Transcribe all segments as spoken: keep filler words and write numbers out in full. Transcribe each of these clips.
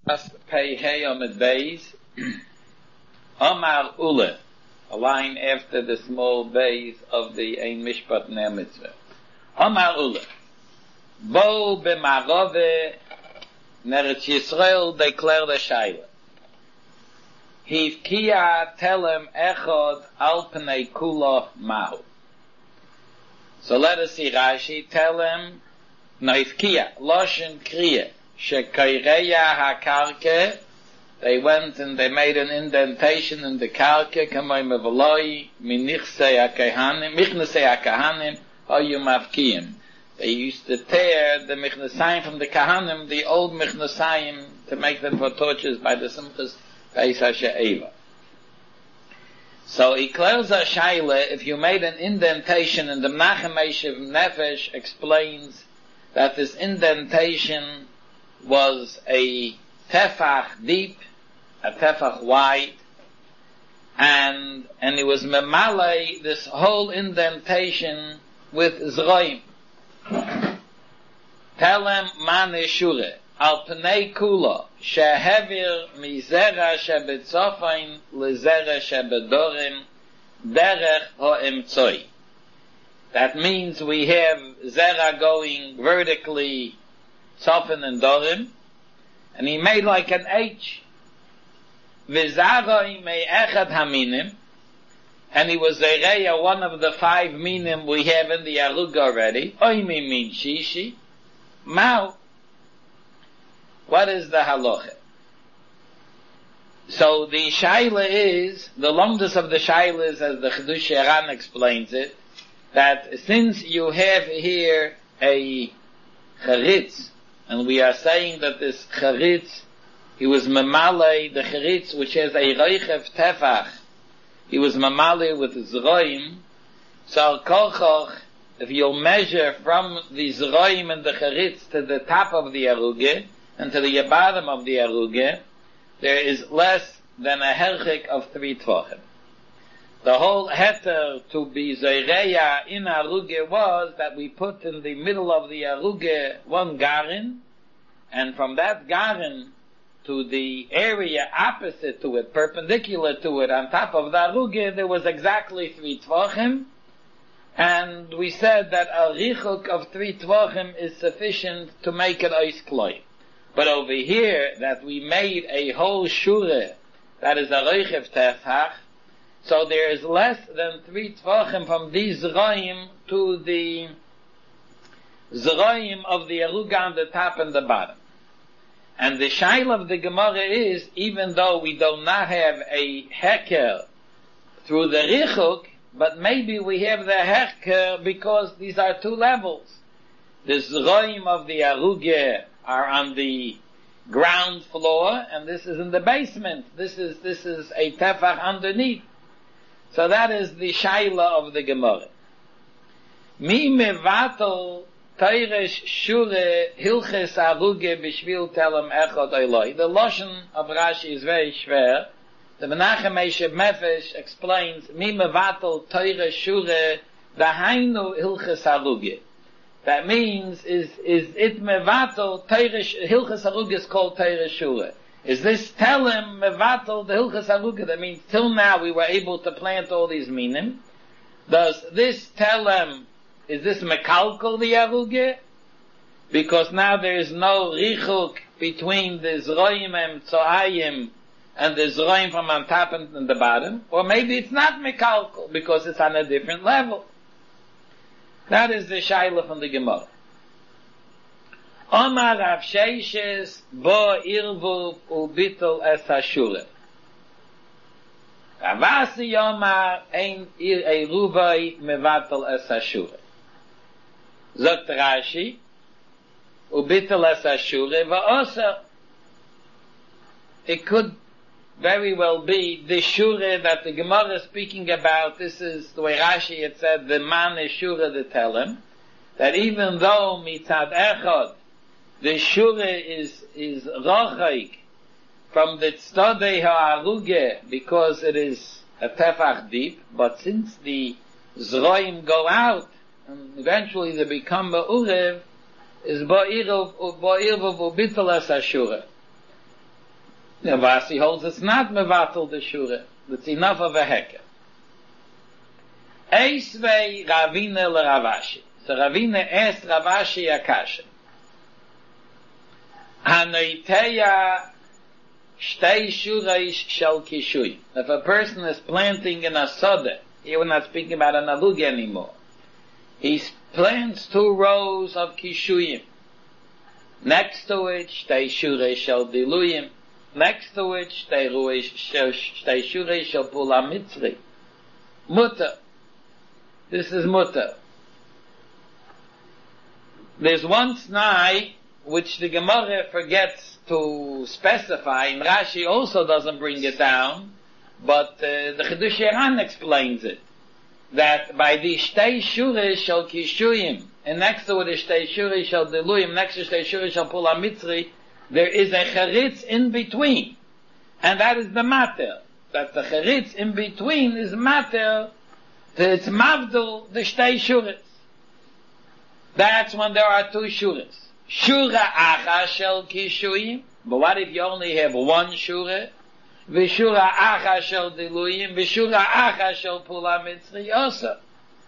Pei Hey Amid Beis, Omar Ule, a line after the small base of the Ein Mishpat Ner Mitzvah. Omar Ule, Bo b'Marove Neretz Yisrael declare the Shaila. Hivkia telem echod al pnei kula mahu. So let us see Rashi tell him, no, Hivkia, Loshen Kriya, Shekaireya HaKarke, they went and they made an indentation in the Karke, Kamay Mevaloi, Minichsei HaKahanim, Michnesei HaKahanim, Hoyu Mavkiyim. They used to tear the Michnesayim from the Kahanim, the old Michnesayim, to make them for torches by the Simchas Beis HaShe'eva. So he clears a shaila, if you made an indentation, and the Menachem Eshev Nefesh explains that this indentation was a tefach deep, a tefach wide, and and it was memale this whole indentation with zroim. Tell him man eshure al pnei kula shehevir mizera shebetzofain lezera shebedorim derech ha'emtzoi. That means we have zera going vertically, tzofin and dorim, and he made like an H. V'zaroi mei echad haminim, and he was zereya, one of the five minim we have in the Arug already. Oimi min shishi. Mao. What is the halacha? So the shaila is, the longest of the shaila is, as the Chidush Eran explains it, that since you have here a charitz, and we are saying that this charitz, he was mamale, the charitz which has a reichev tefach, he was mamale with zroim, so kolchoch, if you'll measure from the zroim and the charitz to the top of the aruge, and to the bottom of the aruge, there is less than a herchik of three tvachim. The whole heter to be zeireya in aruge was that we put in the middle of the aruge one garin, and from that garin to the area opposite to it, perpendicular to it, on top of the aruge, there was exactly three tvachim, and we said that a richuk of three tvachim is sufficient to make it ois kloy. But over here, that we made a whole shure, that is a reichev tefach, so there is less than three tvachim from these zroim to the zroim of the aruga on the top and the bottom. And the shail of the Gemara is, even though we do not have a heker through the richuk, but maybe we have the heker because these are two levels. The zroim of the aruga are on the ground floor, and this is in the basement. This is this is a tefach underneath. So that is the shaila of the Gemara. Mi mevatel teiresh shure hilches aruge b'shvil telem echad eloi. The lashon of Rashi is very schwer. The Menachem Eshev Nefesh explains mi mevatel teiresh shure dahainu hilches aruge. That means, is, is it mevatel, teirish, hilchas aruga is called teirish shure. Is this telem mevatel, the hilchas aruga? That means, till now we were able to plant all these minim. Does this telem, is this mekalkal the aruga? Because now there is no richuk between the zroim and tzoayim and the zroim from on top and the bottom. Or maybe it's not mekalkal, because it's on a different level. That is the shaila from the Gemara. Omar Rav Sheishes bo irvuv ubitul es hashure. Ravasi Omar ein iruvai mevatel es hashure. Zogt Rashi ubitul es hashure va'oser. It could very well be the shure that the Gemara is speaking about. This is the way Rashi had said, the man is shure to tell him, that even though mitzad echad, the shure is, is rochaik from the tzadei ha'aruge, because it is a tefach deep, but since the zroim go out, and eventually they become ba'urev, is ba'irav ubitul es hashure. Ravasi holds it's not mevatel the shura. It's enough of a heker. Eisvei Ravina le Ravashi. So Ravina asked Ravashi Akasha. Hanoiteya shtei shureish shel kishui. If a person is planting in a soda, here we're not speaking about an alug anymore. He plants two rows of kishuyim. Next to it, shtei shureish shel diluyim. Next to it, shtei shureish shel pula mitzri. Mutter. This is mutter. There's one snai which the Gemara forgets to specify, and Rashi also doesn't bring it down, but uh, the Chidush Yaran explains it. That by the Shtei Shurish Shel Kishuyim, and next to the Shtei Shurish Shel Diluyim, next to Shtei Shurish Shel Pula Mitzri, there is a Charitz in between. And that is the matter. That the Charitz in between is matter, that it's Mavdul, the Shtei Shuris. That's when there are two Shuris. Shura Acha Shel Kishuyim, but what if you only have one Shura? V'shura Acha Shel Diluyim, V'shura Acha Shel Pula Mitzri also.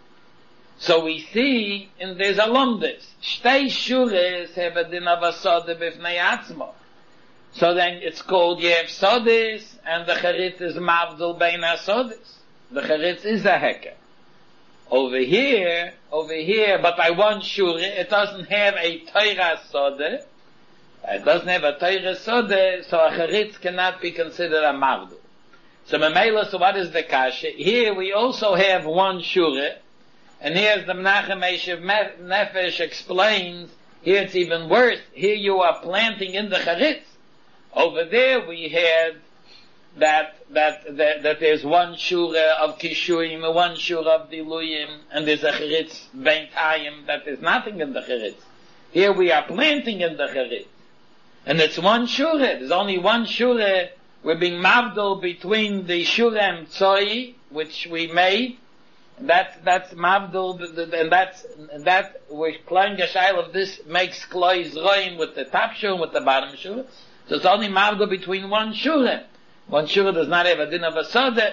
So we see, and there's a lumdis, Shtei Shuris have a din of a soda b'fnei atzmo. So then it's called you have sodis, and the charitz is mavdul bein ha-sodis. The charitz is a heker. Over here, over here, but by one shura, it doesn't have a Torah soda. It doesn't have a Torah soda, so a charitz cannot be considered a mavdul. So Memela, so what is the kasha? Here we also have one shura, and here's the Menachem Eshev Nefesh explains, here it's even worse. Here you are planting in the charitz. Over there we had that, that, that, that there's one shura of Kishuyim, one shura of Diluyim, and there's a charitz Beintayim, that there's nothing in the charitz. Here we are planting in the charitz. And it's one shura. There's only one shura. We're being mavdul between the shura and tzoi, which we made. That's, that's mavdul, and that's, that, we're playing a shail of this makes kloy zroim with the top shura, with the bottom shura. So it's only mavdul between one shura. One shura does not have a din of a soda.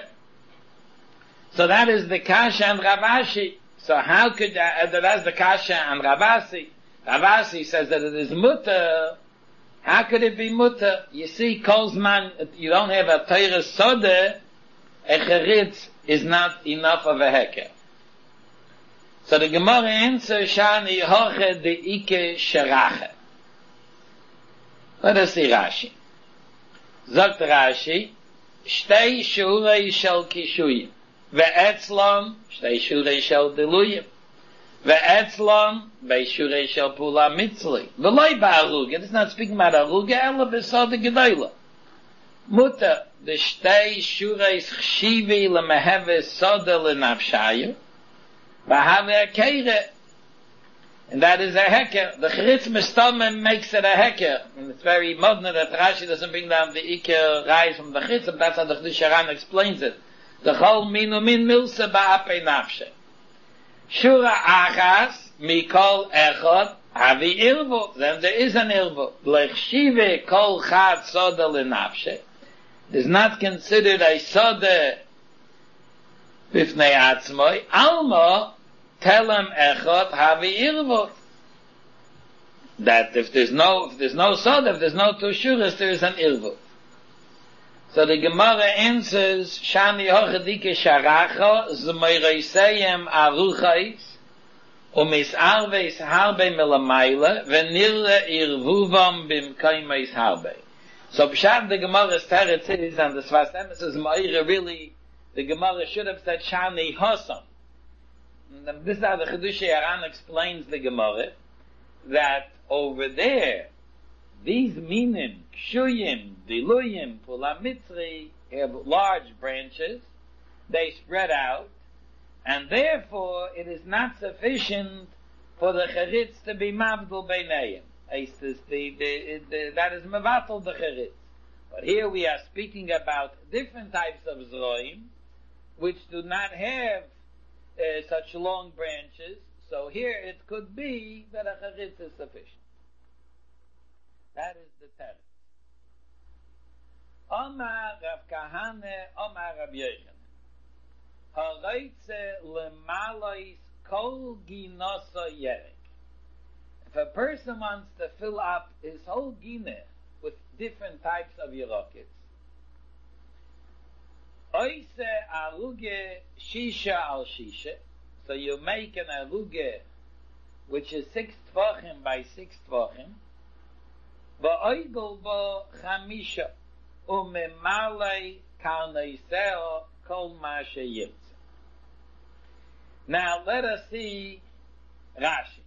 So that is the kasha and Ravashi. So how could, uh, that's the kasha and Ravasi. Ravasi says that it is mutter. How could it be mutter? You see, Kolzman, you don't have a Torah soda, a charitz is not enough of a heker. So the Gemara answers, Shani hoche de ike sherache. Let us see Rashi. Sagt Rashi, Shtei shurei shel kishuyim, ve'etzlon, Shtei shurei shel diluyim, ve'etzlon, bei shurei shel pula mitzli. V'loi ba'aruga, it's not speaking about aruga, ela b'soda gedoyla. Mutter, the Shtei shurei chshivi lemeheve soda lenafshayu, v'have akeire, and that is a heker. The charitz mistamem makes it a heker. And it's very modern that Rashi doesn't bring down the iker rise from the charitz, but that's how the Chidush Yaran explains it. The chol minu min milse ba'apei nafshe. Shura achas mikol echot havi irvo. Then there is an irvo. Lechshive kol chad soda lenafshe. It is not considered a soda b'fnei atzmoi. Alma telem echot havi irvot. That if there's no, if there's no soda, if there's no two shuras, there is an irvot. So the Gemara answers, Shani hochadike sharacha, z'moireiseyem aruchais, umis arveis harbe melamayla, v'nirle irvuvam bimkaimeis harbe. So Pshat the Gemara's teretz is, and the Sfas Emes is Moire really, the Gemara should have said Shani hosam. And this is how the Chidush Yaran explains the Gemara, that over there, these minim, kshuyim, diluyim, pula mitzri, have large branches, they spread out, and therefore it is not sufficient for the charitz to be mavdul beinayim. The, the, the, that is mevatel the charitz. But here we are speaking about different types of zroim, which do not have Uh, such long branches, so here it could be that a charitz is sufficient. That is the teretz. Omar Rav Kahane, Omar Rav Yochanan. Ha'roitze lemalois kol ginoso yerek. If a person wants to fill up his whole gine with different types of yerokets, oise aruge shisha al shisha, so you make an aruge which is six tvachim by six tvachim, va'oigol bo chamisha, umemalei karneiseo kol ma sheyirtze. Now let us see Rashi.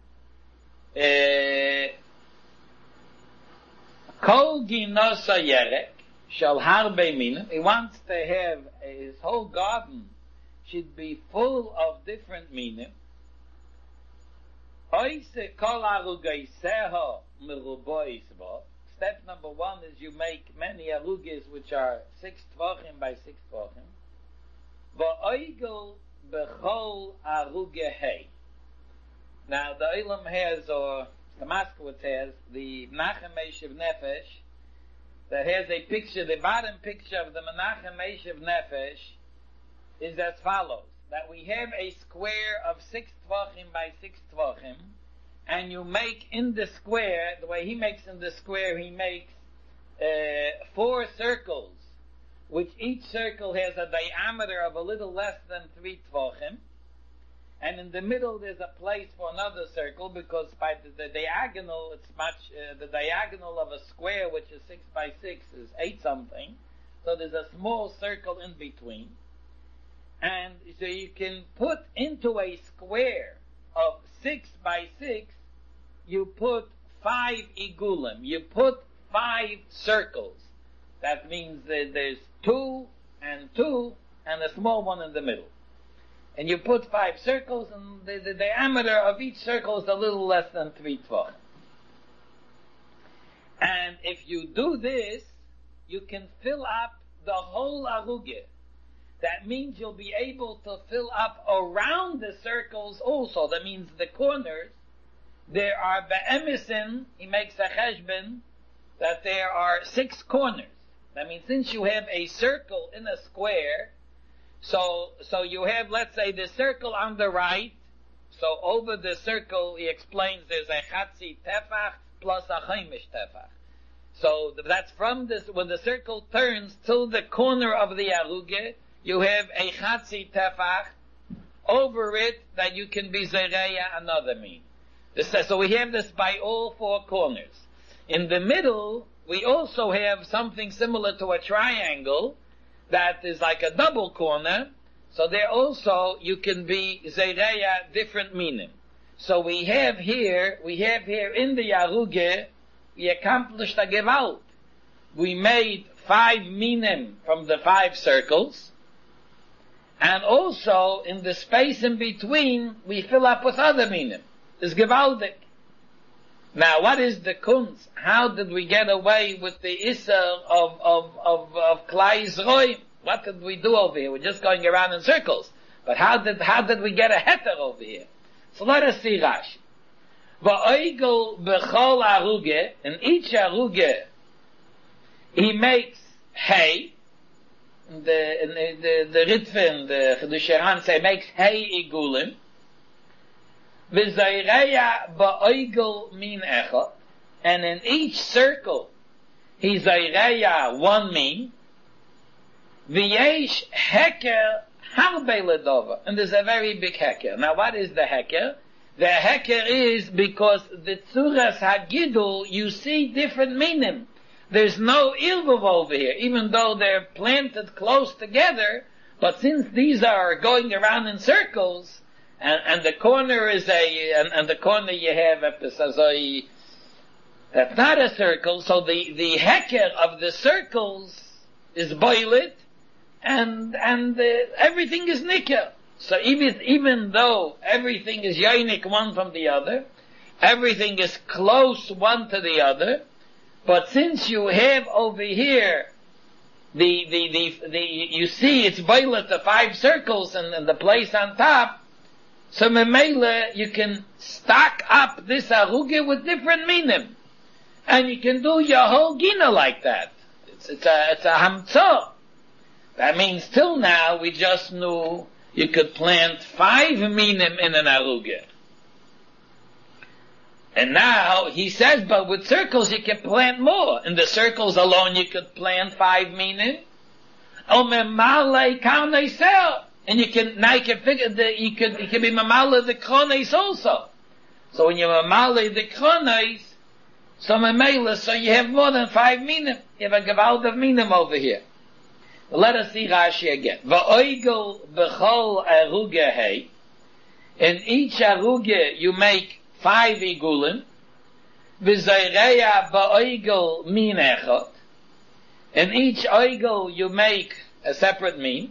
Kol ginosa yerek shall harbe minim. He wants to have his whole garden should be full of different minim. Oise kol arugeiseho merubois bo. Step number one is you make many aruges which are six tvachim by six tvachim. Va'oigel bechol aruge hey. Now the Olam has, or the Moskowitz has, the Menachem Meshiv Nefesh, that has a picture, the bottom picture of the Menachem Meshiv Nefesh is as follows, that we have a square of six tvachim by six tvachim, and you make in the square, the way he makes in the square, he makes uh, four circles, which each circle has a diameter of a little less than three tvachim, and in the middle there's a place for another circle, because by the, the diagonal, it's much, uh, the diagonal of a square, which is six by six, is eight something, so there's a small circle in between, and so you can put into a square of six by six, you put five igulim, you put five circles. That means that there's two and two and a small one in the middle. And you put five circles, and the, the diameter of each circle is a little less than three tvachim. And if you do this, you can fill up the whole aruge. That means you'll be able to fill up around the circles also. That means the corners. There are be'emisin, he makes a cheshbon, that there are six corners. That means since you have a circle in a square, so so you have, let's say, the circle on the right, so over the circle, he explains, there's a chatzi tefach plus a chaimish tefach. So that's from this, when the circle turns till the corner of the aruge, you have a chatzi tefach over it that you can be zereya another mean. This, so we have this by all four corners. In the middle, we also have something similar to a triangle that is like a double corner. So there also you can be zereya different minim. So we have here, we have here in the aruge, we accomplished a gewalt. We made five minim from the five circles, and also in the space in between, we fill up with other minim. It's gewaldik. Now, what is the kunz? How did we get away with the isser of of of of Klai Yisroel? What did we do over here? We're just going around in circles. But how did how did we get a heter over here? So let us see Rashi. Va'oigel bechol aruge, in each aruge, he makes hay. The in the the, the Ritva, the Chedush Haran say makes hay igulim. V'zayreya ba'oigel min echad, and in each circle he zayreya one min. V'yesh heker harbe ledova, and there's a very big heker. Now, what is the heker? The heker is because the tzuras hagidul, you see different minim. There's no ilvuv over here, even though they're planted close together. But since these are going around in circles, and, and the corner is a, and, and the corner you have a pesazoi, that's not a circle, so the, the heker of the circles is boilet, and, and uh, everything is nicker. So even, even though everything is yoinik one from the other, everything is close one to the other, but since you have over here the, the, the, the, you see it's boilet, the five circles and, and the place on top, so memele, you can stock up this aruge with different minim. And you can do your whole gina like that. It's, it's a, it's a hamtzah. That means till now we just knew you could plant five minim in an aruga. And now he says, but with circles you can plant more. In the circles alone you could plant five minim. And you can, now you can figure that you could, you can be mamala the krones also. So when you mamala the krones, so mamala, so you have more than five minim. You have a gavald of minim over here. Well, let us see Rashi again. Va'oigel b'chol aruga hey. In each aruga you make five igulim. V'zayreya ba'oigel min echot. In each oigel you make a separate mean.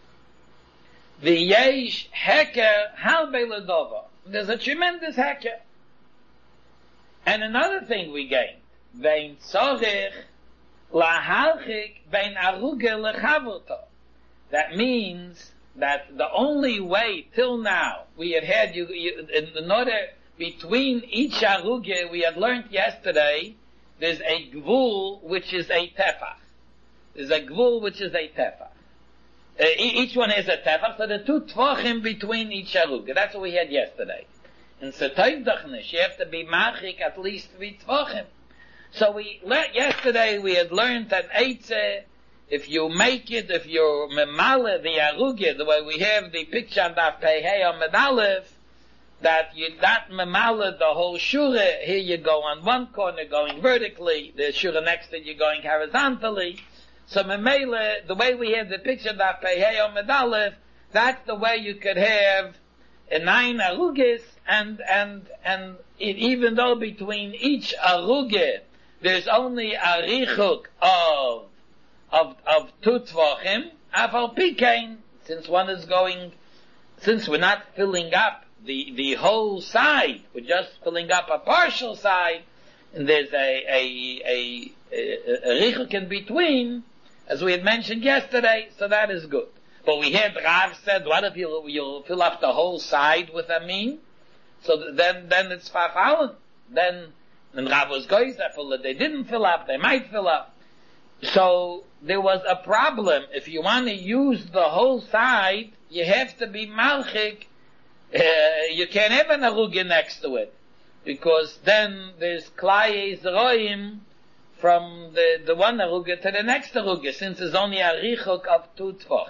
V'yesh heker halbe ledova. There's a tremendous heker. And another thing we gained. Vein tzorich lahalchik vein aruga lechavurto. That means that the only way till now we had had you, you in order between each aruga we had learned yesterday, there's a gvul which is a tefach. There's a gvul which is a tefach. Uh, each one has a tefach, so the two tvachim between each aruga. That's what we had yesterday. In Setoiv Dachnish, you have to be machik at least three tvachim. So we learned yesterday, we had learned that eitzeh, if you make it, if you're memale the aruga, the way we have the picture on Daf Pehei on Medalev, that you not memale the whole shura. Here you go on one corner going vertically, the shura next to you going horizontally. So memele, the way we have the picture that Pehei on Medalev, that's the way you could have a nine arugis, and and and it, even though between each aruga there's only a richuk of of of two tvachim, afal pikein, since one is going, since we're not filling up the the whole side, we're just filling up a partial side, and there's a a a, a, a richuk in between, as we had mentioned yesterday, so that is good. But we had Rav said, what if you you'll fill up the whole side with a mean? So then then it's farfallen. Then and Rav was going to fill it. They didn't fill up. They might fill up. So there was a problem. If you want to use the whole side, you have to be malchik. Uh, you can't have an aruga next to it, because then there's klai zroim from the the one aruga to the next aruga, since there's only a richuk of two tvach.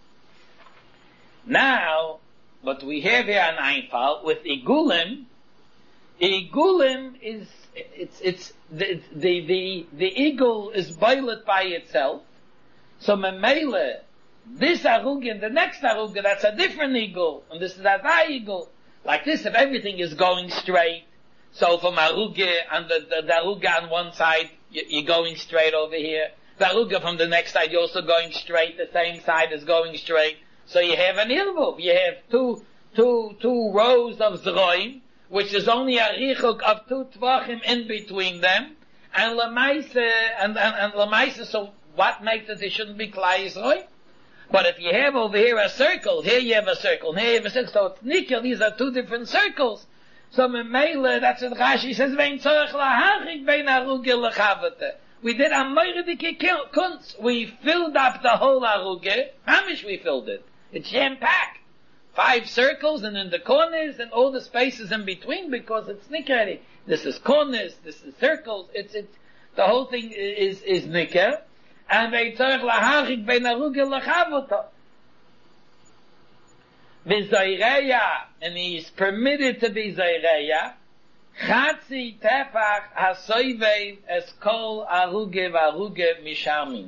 Now, what we have here on Einfal with igulim, igulim is it's it's the the the, the eagle is boiled by itself. So memele, this aruga and the next aruga, that's a different eagle, and this is a high eagle. Like this, if everything is going straight, so from aruga and the, the, the aruga on one side, you, you're going straight over here. The aruga from the next side, you're also going straight. The same side is going straight. So you have an ilvuv. You have two, two, two rows of zroim, which is only a richuk of two tvachim in between them, and lemaise, and, and, and lemaise, so what makes it, it shouldn't be klai zroim? But if you have over here a circle, here you have a circle, and here you have a circle, so it's nikkel, these are two different circles. So memele, that's what Rashi says, vein tzorech lahachik vein aruga lechavete. We did a moiredike kunz. We filled up the whole aruga. How much we filled it? It's jam-packed. Five circles, and in the corners, and all the spaces in between, because it's nikkel. This is corners, this is circles, it's, it's, the whole thing is, is nikkel. And they tzorech lahachik vein aruga lechavete. V'zayreya, and he is permitted to be zayreya, chatzi tefach hasoivev es kol aruge v'aruge mishamine.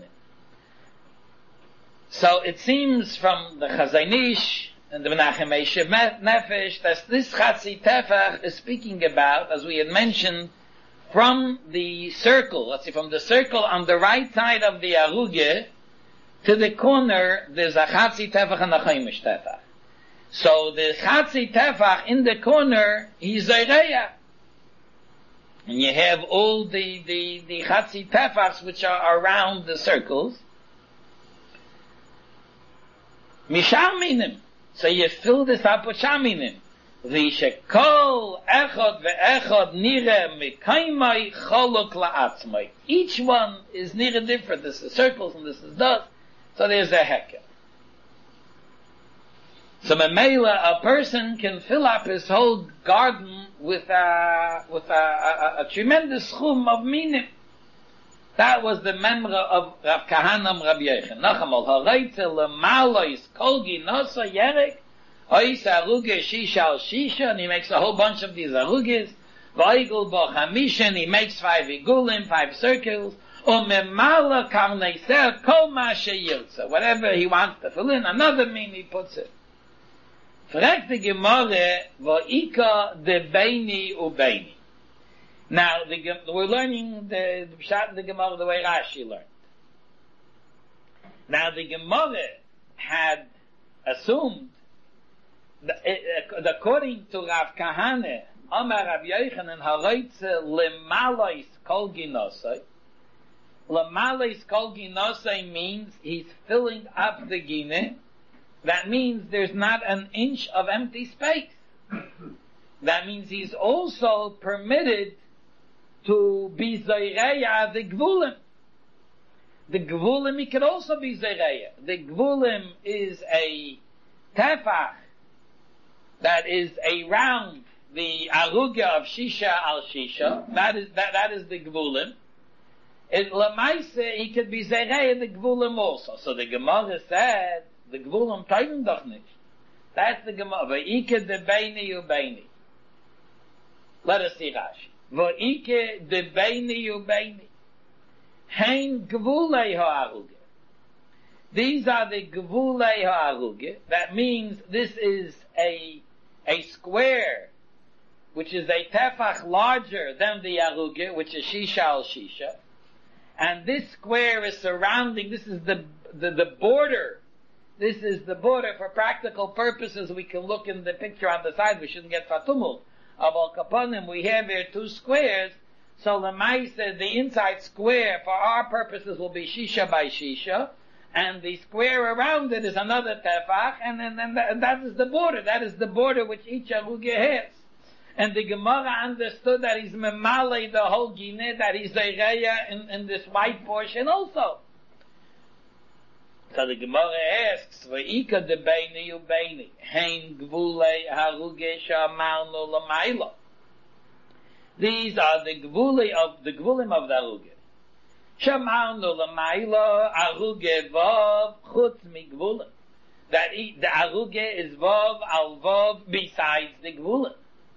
So it seems from the Chazon Ish and the Menachem Eshev Nefesh that this chatzi tefach is speaking about, as we had mentioned, from the circle, let's see, from the circle on the right side of the aruge to the corner, there's a chatzi tefach and a chaimish tefach. So the chatzi tefach in the corner, he's zayreya. And you have all the, the, the chatzi tefachs which are around the circles. Mishaminim. So you fill this up with shaminim. V'shekol echad ve'echad nire mikaymai cholok la'atzmai. Each one is nire different. This is circles and this is dots. So there's a heker. So Mamela, a person can fill up his whole garden with a, with a, a, a tremendous chum of minim. That was the memra of Rav Kahanam Rabbi Yochanan. Nachamal, hareitze lemalois kolgi nosa yerek, ois aruge shisha al shisha, and he makes a whole bunch of these aruges, v'oigul bo chamisha, and he makes five igulim, five circles, umemala karneiser kol ma sheyirtza. Whatever he wants to fill in, another mean he puts it. Fragt the Gemara, v'ika de beini u beini. Now, the, we're learning the, the Pshat in the Gemara the way Rashi learned. Now, the Gemara had assumed, that, uh, according to Rav Kahane, Amar Rav Yochanan, hareitze lemalois kol ginosai. Lemalois kol ginosai means he's filling up the gine. That means there's not an inch of empty space. That means he's also permitted to be Zayreya the Gvulim. The Gvulim, he could also be Zayreya. The Gvulim is a tefach that is around the aruga of Shisha al Shisha. That is, that, that is the Gvulim. In Lamaise, he could be Zayreya the Gvulim also. So the Gemara said, the Gvulim teilen doch nicht. That's the Gemara. V'ike de beini u beini. Let us see Rashi. V'ike de beini u beini. Hein gvulei ha'aruge. These are the gvulei ha'aruge. That means this is a, a square, which is a tefach larger than the aruge, which is shisha al shisha. And this square is surrounding, this is the, the, the border. This is the border. For practical purposes, we can look in the picture on the side. We shouldn't get fatumul. Of Al Kaponim, we have here two squares. So Lamai said the inside square, for our purposes, will be Shisha by Shisha. And the square around it is another tefach. And then and that, and that is the border. That is the border which each aruge has. And the Gemara understood that he's memale the whole gine, that he's Zayreya in, in this white portion also. So the Gemara asks, v'ika de beini u beini, hein gvulei haruge shamarnu l'mayla. These are the gvulei of, the gvulim of the haruge. Shamarnu l'mayla, haruge vav, chutz mi gvulim. That he, the haruge is vav al vav besides the gvulim.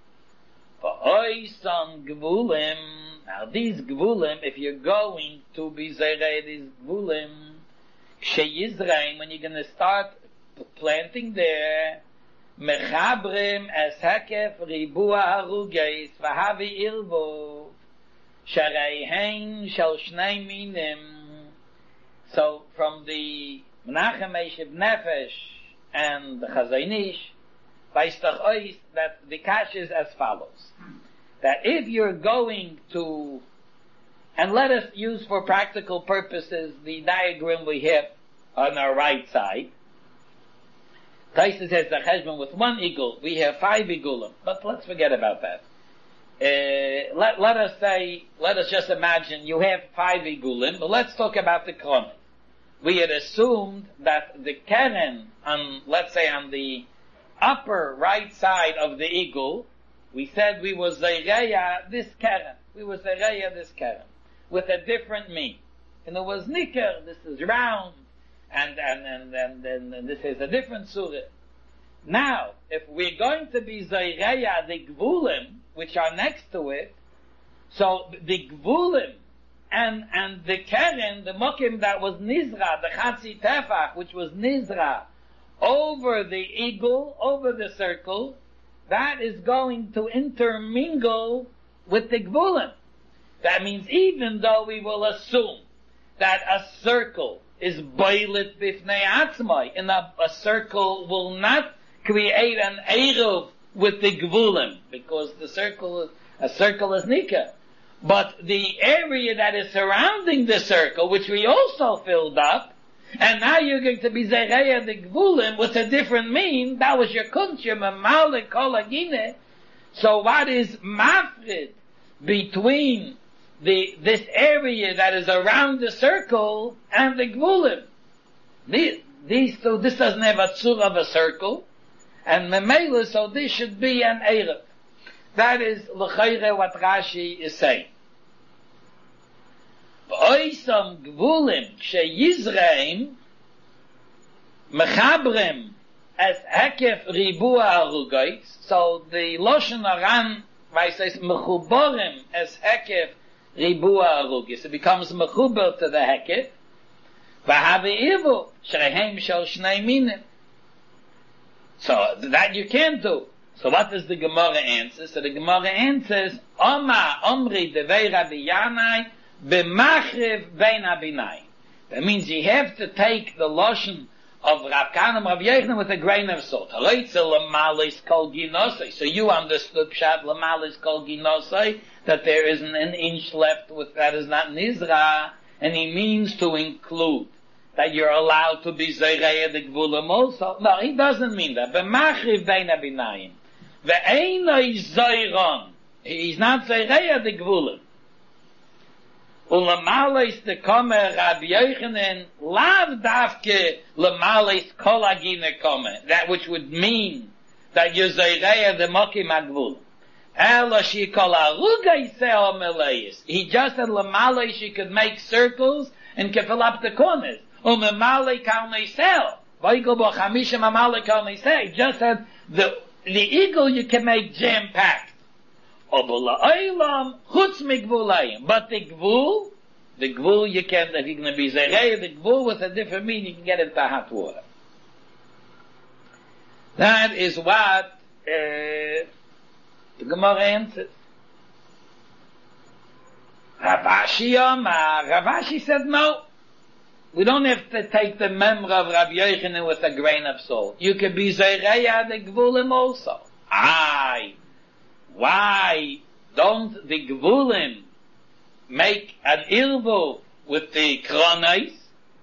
V'oisan gvulim, now these gvulim, if you're going to be zerei these gvulim, Sheyizraim, when you're going to start planting there, mechabrim es hekef ribua harugeis v'havi irbo shareihen shel shnei minim. So from the Menachem Eshev Nefesh and the Chazon Ish, Vaistach Ois, that the kash is as follows: that if you're going to, and let us use for practical purposes the diagram we have on our right side. Taisa says the cheshbon with one eagle, we have five eagulim, but let's forget about that. Uh, let, let us say, let us just imagine you have five eagulim, but let's talk about the kronos. We had assumed that the keren, on, let's say on the upper right side of the eagle, we said we were zayreya this keren. We were zayreya this keren. With a different mean. And it was nicker, this is round, and, and, and, and, and, and this is a different surah. Now, if we're going to be zayreya the gvulim, which are next to it, so the gvulim and, and the keren, the mokim that was nizra, the chatzi tefach, which was nizra, over the eagle, over the circle, that is going to intermingle with the gvulim. That means even though we will assume that a circle is boilet bifnei atzmai, and a, a circle will not create an eruv with the gvulim, because the circle, a circle is nika. But the area that is surrounding the circle, which we also filled up, And now you're going to be Zereya the Gvulim with a different mean. That was your kunch, your mamale kol agine. So what is mafrid between the, this area that is around the circle and the Gvulim? These, these two, this doesn't have a tzur of a circle. And memela, so this should be an Erev. That is l'chayre what Rashi is saying. Oisam gvulim sheyizreim mechabrem as hekef ribua arugais. So the loshen aran says mechuborim as hekef ribua arugais. It becomes mechuber to the hekef. V'havi ivu shrehem shel shnei minim. So that you can't do. So what does the Gemara answer? So the Gemara answers, Oma omri devei Rabbi Yanai b'machriv bein abinai. That means you have to take the lotion of Rav Kahanim Rav Yochanan with a grain of salt. So you understood pshat l'malis kol ginosai, that there isn't an inch left with that is not nizra, and he means to include that you're allowed to be Zereya the Gvulim also. No, he doesn't mean that. B'machriv bein abinayim. Ve'einoi Zayron. He's not Zereya the Gvulim. U'lamales the Komer Rabbi Yochanan lav davke lamales kol agine Komer. That which would mean that you're Zereya the Mokim HaGvulim. Ela she kol arugay seo meleis. He just said lamales she could make circles and can fill up the corners. Umemale kalneisel. Vaigel bo chamisha mamale kalneisel. He just said the the eagle you can make jam packed. Obula oilam chutz migvulayim. But the gvul, the gvul you can, if you're going to be zerei, the gvul with a different meaning, you can get into hot water. That is what uh, the Gemara answers. Ravashi Omar. Ravashi said no. We don't have to take the memra of Rabbi Yochanan with a grain of salt. You could be Zereya the Gvulim also. Aye. Why don't the Gvulim make an irvu with the Kronais?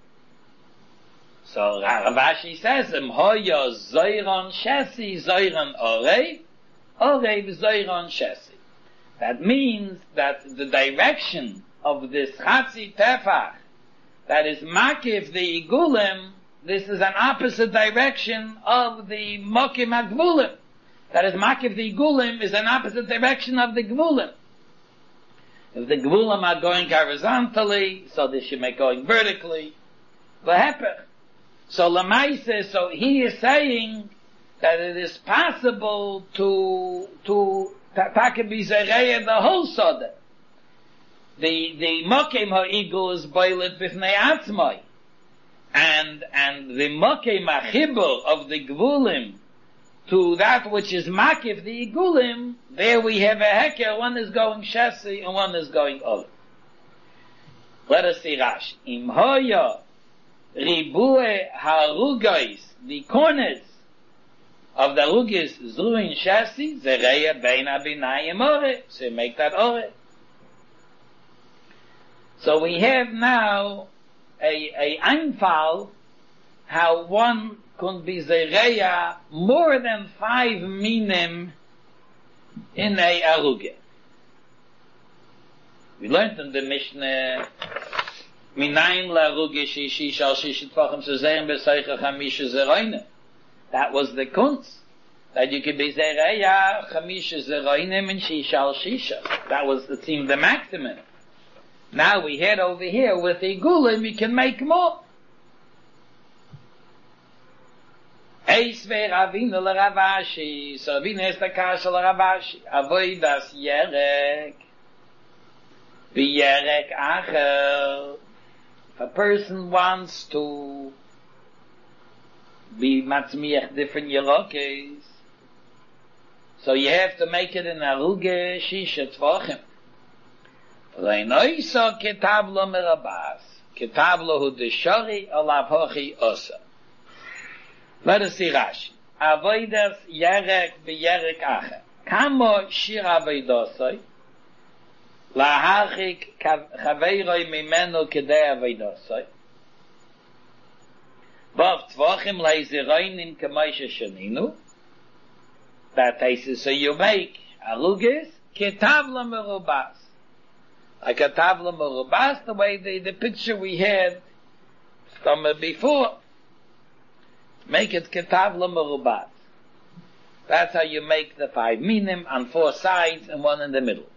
So Ravashi says, Im hoya Zoiron Shesi, Zoiron Orei, Orei Zoiron Shesi. That means that the direction of this Chatzi Tefach, that is Makiv the Igulim, this is an opposite direction of the Mokim HaGvulim. That is Makiv the Igulim is an opposite direction of the Gvulim. If the Gvulim are going horizontally, so they should make going vertically. V'hepech. So Lamaise, so he is saying that it is possible to, to, Takabi Zereya the whole Soda. The, the Mokem ha'igul is boilet b'fnei atzmai. And, and the Mokem ha'chibur of the Gvulim to that which is Makif, the Igulim, there we have a heker, one is going Shesi and one is going Olive. Let us see Rashi. Im hoya ribue harugais, the corners of the rugis zuin Shesi, zereya bein abinayim ore, so make that ore. So we have now a, a einfall, how one could be zereya more than five minim in a aruge. We learned in the Mishnah, minayin la aruge shishi shal shishi tvachim sezerem b'seicha chamisha zeroine. That was the kunst, that you could be zereya chamisha zeroine and shishal shisha. That was, it seemed, the maximum. Now we head over here with the gulim, we can make more. Eis ve Ravina le Ravashi, so Ravina is the kasha le Ravashi. Avoid das yerek, be yerek acher. If a person wants to be matzmiach different yerokes, so you have to make it in aruge shisha tvachim. Reinoisa ketablo merabas, ketablo hu deshari alav hochi osa. Let us see Rashi. Avoidas yerek b'yerek acher. Kamo shir avoidosoi, lahachik chaveiroi mimenu kedei avoidosoi. Bav Tvachim Leiziroinim Kamaisha Shaninu. That is, so you make arugis ketavla merubas. Like a tavla merubas, the way the, the picture we had from before. Make it ketavla merubas. That's how you make the five minim on four sides and one in the middle.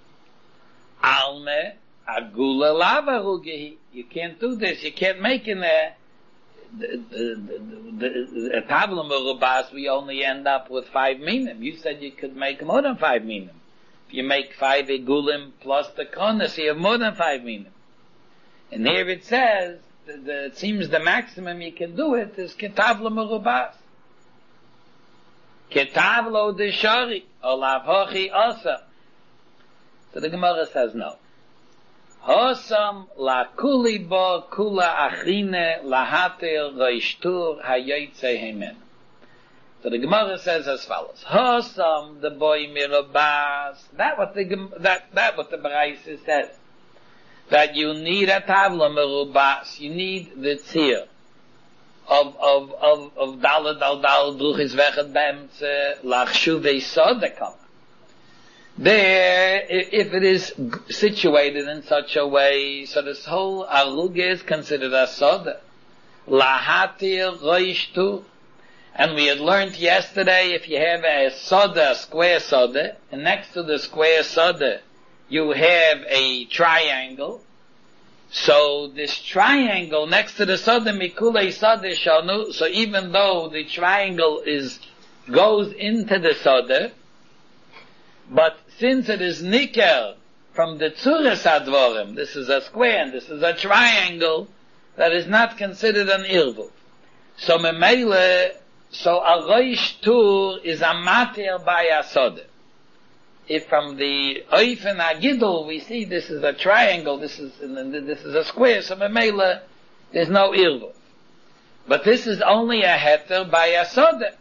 Alme agula lava rugehi. You can't do this. You can't make in there the the the, the a tavla merubas. We only end up with five minim. You said you could make more than five minim. If you make five igulim plus the konas, you have more than five minim. And here it says the, the, it seems the maximum you can do it is ketavla merubas. Ketavlo de shari, olav hochi osam. So the Gemara says no. Hosam la kuli bo kula achine lahater reishtur hayotze hemen. So the Gemara says as follows: Hosam the boy mirabas. That what the that that what the Baraisa says. That you need a tavla merubas. You need the tzir. Of, of, of, of Dalad al Dal Druchis Vechet Bemtze Lachshuvei Sodekam. There, if it is situated in such a way, so this whole Aruga is considered a Soda. Lahatir Roishtu. And we had learned yesterday, if you have a Soda, a square Soda, and next to the square Soda, you have a triangle. So this triangle next to the Soda Mikulei Soda Shanu, so even though the triangle is, goes into the Soda, but since it is Nikel from the Tzuras Advorim, this is a square and this is a triangle, that is not considered an Irvu. So Memele, so a Roish Tur is a mater by a Soda. If from the Oifen Agidol we see this is a triangle, this is this is a square, so Memela there's no Irvu. But this is only a heter by a Soda.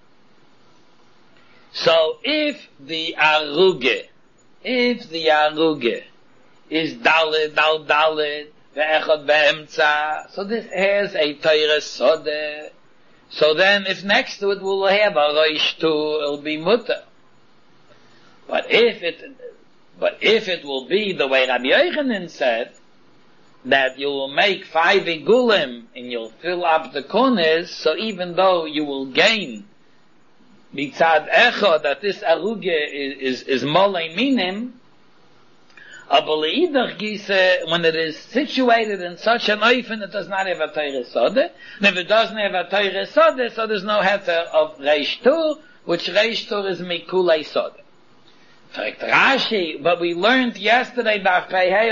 So if the Aruge, if the Aruge is Dalet, Dal Dalet, Ve'echad Be'emtza, so this has a Teire Soda. So then if next to it we'll have a Roish Tu, it'll be Mutter. But if it, but if it will be the way Rabbi Yochanan said, that you will make five igulim and you'll fill up the corners, so even though you will gain mitzad echo that this aruge is is, is molei minim, when it is situated in such an oifen, it does not have a teire soda. And if it doesn't have a teire soda, so there's no heter of reish tur, which reish tur is mikulei soda. Rashi, but we learned yesterday that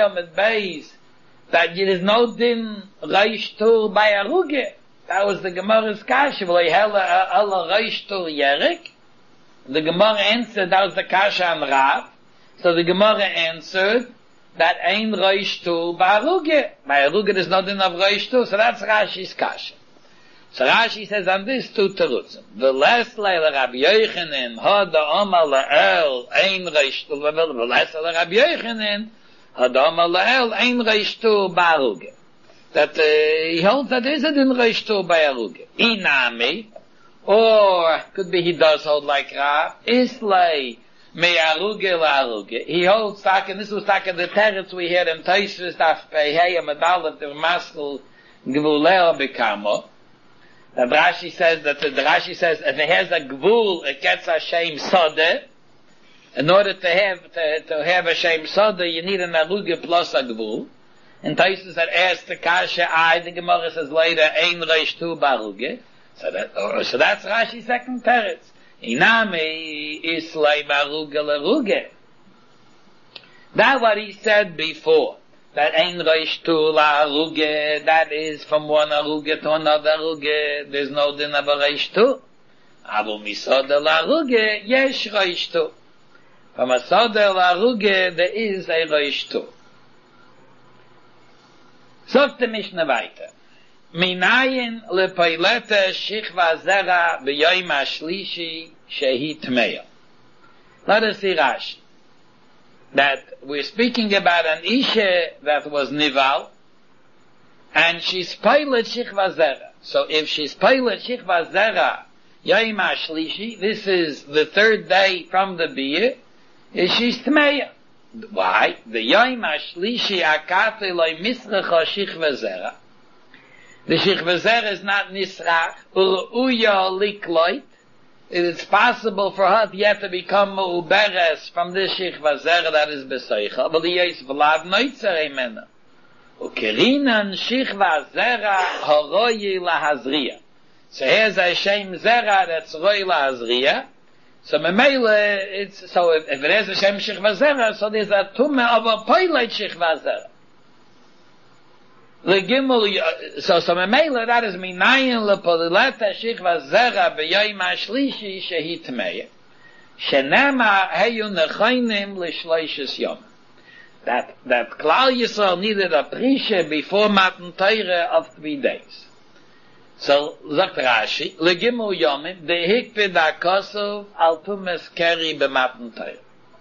that there is no din reish tur by aruge. That was the Gemara's kasha. Reish tur yerik. The Gemara answered that was the kasha on Rav. So the Gemara answered that ein reish tur by aruge. By aruge there's no din of reish tur. So that's Rashi's kasha. So Rashi says on this two terutzim. The last leila Rabbi Yochanan had the Omar La'el ein reish tur. The last leila Rabbi Yochanan had the Omar La'el ein reish tur by aruge. That uh, he holds that there is a din reish tur by aruge. Inami, or could be he does hold like Rav. Islay me aruge la aruge. He holds tak, and this was tak the teretz we had in Taisvis daf pehei amadalat the maskul gvuleo bekamo. The Rashi says that the Rashi says if it has a gvul, it gets a shem soda. In order to have to, to have a shem soda, you need an aruge plus a gvul. And Taisus had asked the kasha, I, the Gemara says later, ein reish tur baruge. So that, oh, so that's Rashi's second teretz. Inami islay baruge laruge. That's what he said before. That ein reish tur la aruge, that is from one aruge to another aruge, there's no din of a reish tur. Abu misoda la aruge, yesh reish tur. From a soda la aruge, there is a reish tur. Sagt der Mishnah weiter. Minayin lepoilete shichva zera b'yoyim hashlishi shehi tmeya. Let us see Rashi. That we're speaking about an isha that was nival, and she's pilot Shichva Zera. So if she's pilot Shichva Zera, Yom HaShlishi, this is the third day from the Biyah, is she's Tmeya. Why? The Yom HaShlishi Akate Loi Misrecha Shichva Zera. The Shichva Zera is not Nisrach, Uruya Likloit. It is possible for her yet to become Uberes from this Shichva Zera that is Beseicha, but the Yes Vlad Noitzer Emena. Ukerinan Shichva Zera Horoyi Lahazriya. So here's a Shem Zera that's Roy Lahazriya. So Memele, it's, so if, if it is a Shem Shichva Zera, so there's a Tumah of a Poilite Shichva Zera. The Gimel, so, so Memele, that is Minayin Lepolileta Shichva Zera B'yoyim HaShlishi Shehi Tmeya. Shenema Heyu Nechaynim L'Shloishes Yom. That, that Klal Yisrael needed a Prisha before Matan Torah of three days. So, sagt Rashi, Legimel Yomim, de Hikpid HaKosov al Tumes Keri b'Matan Torah.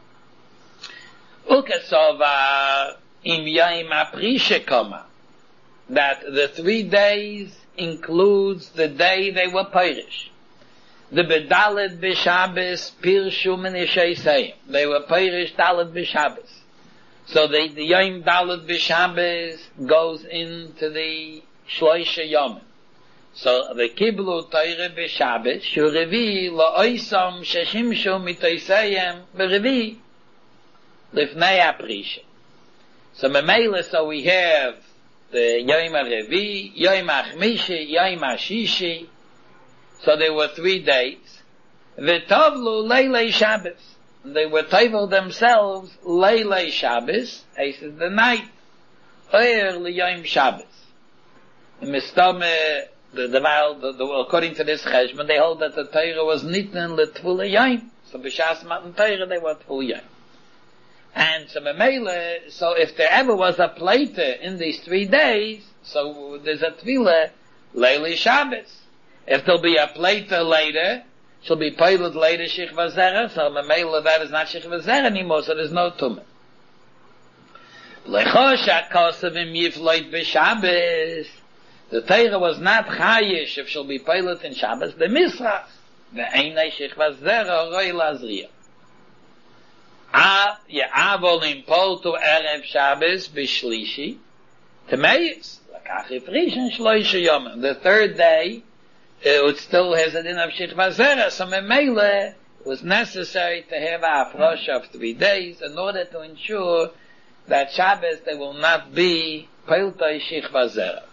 Ukesova im Yom HaPrisha Koma, that the three days includes the day they were Pirish. The Bedalet B'Shabbos Pirshu Menishei Seim. They were Pirish Dalet B'Shabbos. So the, the Yom Dalet B'Shabbos goes into the Shloisha Yom. So the Kiblu Torah B'Shabbos, Shurevi Lo'oisam Sheshimshu Mitoiseyem B'Revi Lifnei HaPrisha. So Memele, so we have the Yom HaRevi, Yom HaChmishi, Yom HaShishi. So there were three days. V'tovlu Leilei Shabbos. They were tovel themselves Leilei Shabbos. He says the night. Oyer L'Yom Shabbos. Mistame, the, the, the, the, according to this cheshbon, they hold that the Torah was nitnen l'tvul Yom. So b'shas Matan Torah they were tvul Yom. And so Memele, so if there ever was a plata in these three days, so there's a tefillah Leilei Shabbos. If there'll be a plata later, she'll be pilot later Shichva Zera, so Memele that is not Shichva Zera anymore, so there's no tumah. Lechosha kosavim yifloit b'Shabbos. The Torah was not chayish if she'll be pilot in Shabbos, the Misrach. The Einei Shichva Zera roi lazriya. Ah, yeah, avol in pol to Erev Shabbos b'Shlishi. Temeis, lakach ifrishin shloisha yom. The third day, it still has a din of Shichva Zera, so Memele, it was necessary to have a approach of three days in order to ensure that Shabbos there will not be Piltei Shichva Zera.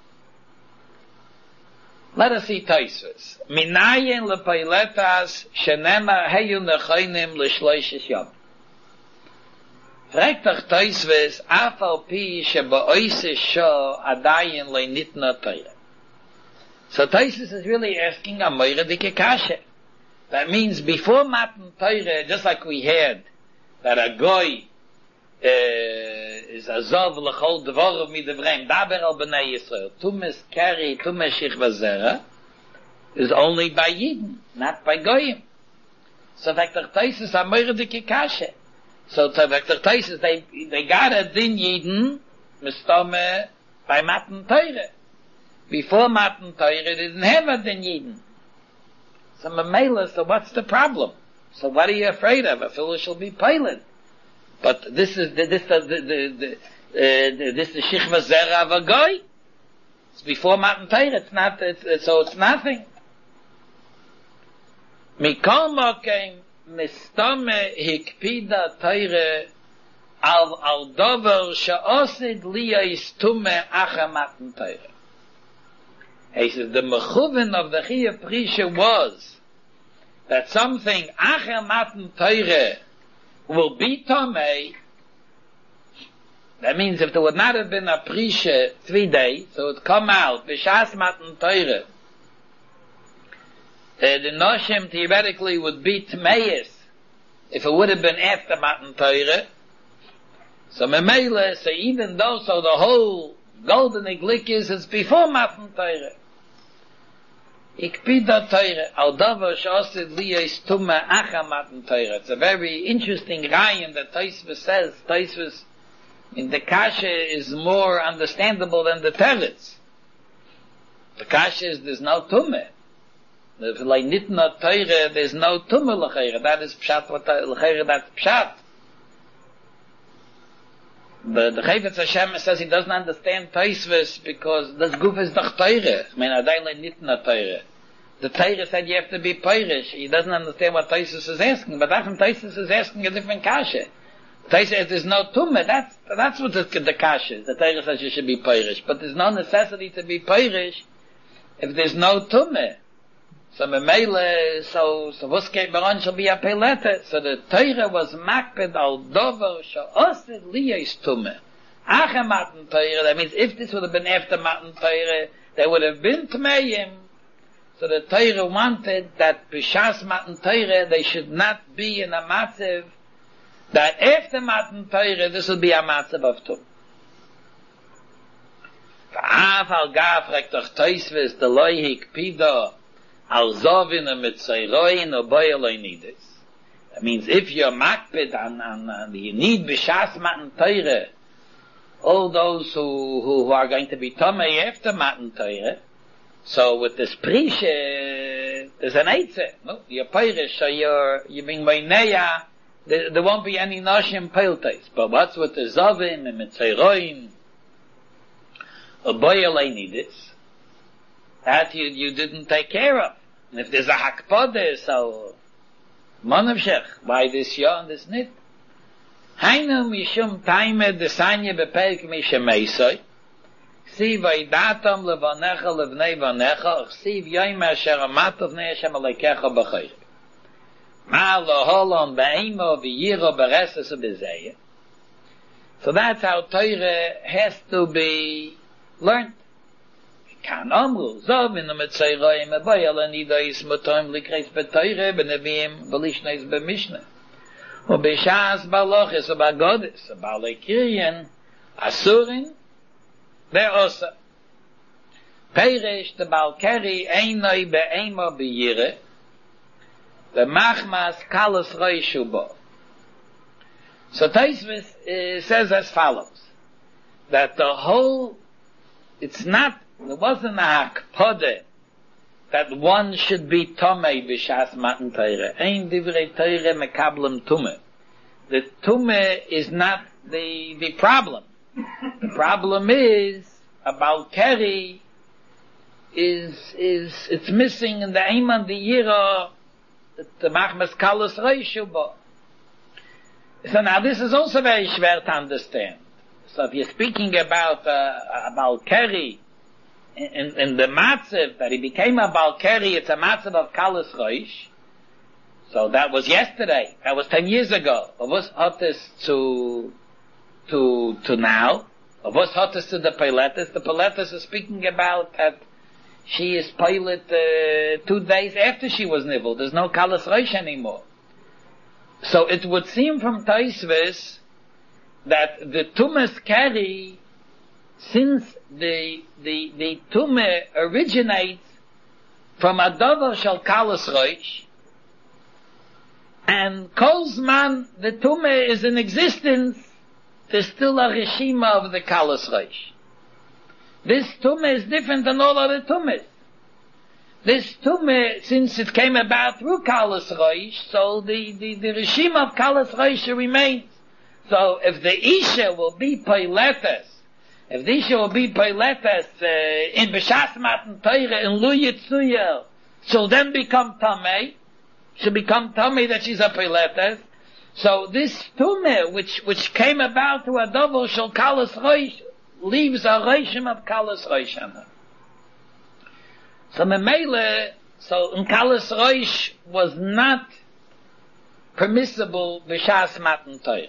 Let us see Tosfos. Minayin lePeiletas shenema heyu nechaynim l'shloishes yom. Fragt doch Tosfos, afal pi sheba'oises sho adayin le'nitna Torah. So Tosfos is really asking a moira dike kasha. That means before Matan Torah, just like we had, that a goy uh, is a zov l'chol dvorov midevreim, daber al b'nei Yisrael, tumes kari, tumes shichva zera, is only by Yidden, not by goyim. So Vector Tosfos a moira dike kasha. So to Vector Tosfos, they, they got a din Yidden, mistome, by Matan Torah. Before Matan Torah, they didn't have a din Yidden. So Memele, so what's the problem? So what are you afraid of? A fellow shall be pilot. But this is the, this the, the, the, the uh, this is Shichva Zera of a goy. It's before Matan Torah. It's not. It's, it's, so it's nothing. Mikol mokem mistame hikpida Torah al al dover she'osid liyais tume acha Matan Torah. He says the mechuven of the Chiyuv Prisha was that something acher Matan Torah will be Tomei. That means if there would not have been a Prisha three days, so it would come out, B'shas Matan Torah, uh, the Noshim theoretically would be Tmeis if it would have been after Matan Torah. So Memele, so even though, so the whole golden iglik is, it's before Matan Torah. Ikpida Torah, al davar she'osid liyais tumah acha Matan Torah. It's a very interesting rayim that Tosfos says. Tosfos In the kasha is more understandable than the teretz. The kasha is there's no tumah. If like nitna teire, there's no tumah l'cheire. That is pshat. What l'cheire? That's pshat. But the Chayvetz Hashem says he doesn't understand Taisvis because this goof is doch teire. I mean, adai like nitna teire. The teire said you have to be peirish. He doesn't understand what Taisvis is asking. But that from Taisvis is asking a different kasha. Taisvis says there's no tumah. That's that's what the, the kasha is. The teire says you should be peirish, but there's no necessity to be peirish if there's no tumah. So memele, so so voske baron shall be a pelete. So the Torah was makped al dover shall osid liyes tumah. Ache matan Torah. That means if this would have been after matan Torah, there would have been tmeim. So the Torah wanted that b'shas matan Torah they should not be in a matzev that after matan Torah this will be a matzev of tum. V'af al gaf rek doch Tosfos the loyhik pido. Al zovin a mitzayroin o boyaloi nidis. That means if you're makpid and, and, and you need b'shas matan Torah, all those who, who, who are going to be tomei after matan Torah, so with this prisha, there's an eitzah. No? You're peirish, so you're, you're being meineya, there, there won't be any noshim peiltes. But what's with the zovin and mitzayroin o boyaloi nidis? That you, you didn't take care of. And if there's a hakpode, so, monavshech, why this yo and this nit? Hainu mishum taime desanye beperk mishemeisoi, ksiv aidatam levanecha levnei vanecha, ksiv yoyme asher amatov nei Hashem alekecha b'chayr. Ma loholon be'imo v'yiro bereses u'bezeya. So that's how Torah has to be learned. Kan amru zov in the mitzayroim abayal anidais motoim likreis betoyre benevim velishneis bemishne o beshas baloches o bagodes o balekirien asurin beosa peiresh de balkeri einoi be'ema beyire the machmas kalos reishubo. So Tosfos uh, says as follows, that the whole, it's not, there wasn't a hakpode that one should be tomei b'shas matan Torah. Ein divrei Torah mekablem tumah. The tumah is not the the problem. The problem is a balkeri is is it's missing in the Eiman the Yira the machmas kalos reishubo. So now this is also very schwer to understand. So if you're speaking about uh, a balkeri in, in the matzev, that he became a balkeri, it's a matzev of kalos reish. So that was yesterday. That was ten years ago. Of what's hottest to, to, to now? Of what's hottest to the Pilatus? The Pilatus is speaking about that she is pilot, uh, two days after she was nibbled. There's no kalos reish anymore. So it would seem from Tosfos that the tumas carry, since the the the tumah originates from a davar shel kalos reish, and kolzman the tumah is in existence, there's still a reshima of the kalos reish. This tumah is different than all other tumahs. This tumah, since it came about through kalos reish, so the the the reshima of kalos reish remains. So if the Isha will be Pilatus, if the Isha will be Pilatus uh, in B'shas Matan Torah, in Lu Yitzuyel, she'll then become Tamei, she'll become Tamei that she's a Pilatus. So this Tumah, which, which came about through a double Shel Kalos Reish, leaves a Reishim of Kalos Reish on her. So Memele, so in Kalos Reish was not permissible B'shas Matan Torah.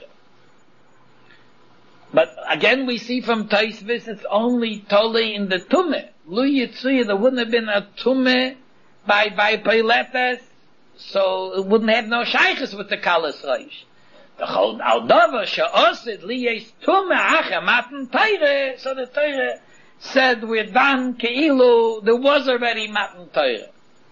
But again, we see from Tosfos, it's only totally in the tumah. Lu Yitzuya, there wouldn't have been a tumah by, by Pilatus, so it wouldn't have no shaykhs with the kalos reish. The whole Aldova she'osid liyes tumah acha matan Torah, so the Torah said we're done keilu, there was already matan Torah.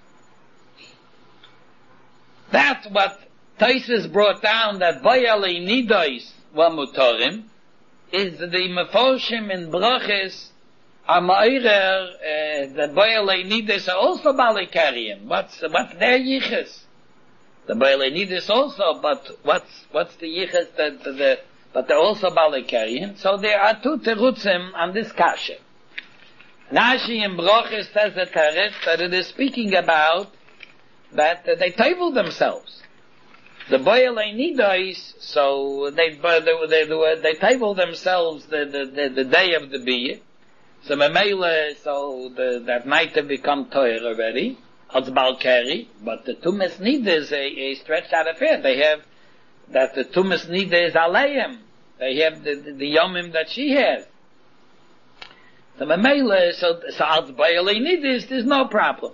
That's what Tosfos brought down, that boyali nidois wa mutorim, is the Mefoshim in Brachis, Amairer, uh, the Boyle Nidis are also Balikarian. What's, what's their yichus? The Boyle Nidis also, but what's, what's the yichus that, the, but they're also Balikarian. So there are two terutzim on this kasha. Rashi in Brachis says a teretz that it is speaking about that uh, they table themselves. The Boyle Nidis, so they, they, they, they table themselves the, the, the, the day of the Biyah. So Memele, so the, that night they become Torah already, als Balkari, but the Tumas Nida is a, a stretched out affair. They have, that the Tumas Nida is Aleim. They have the, the, the Yomim that she has. So Memele, so, so als Bailei Nida there's no problem.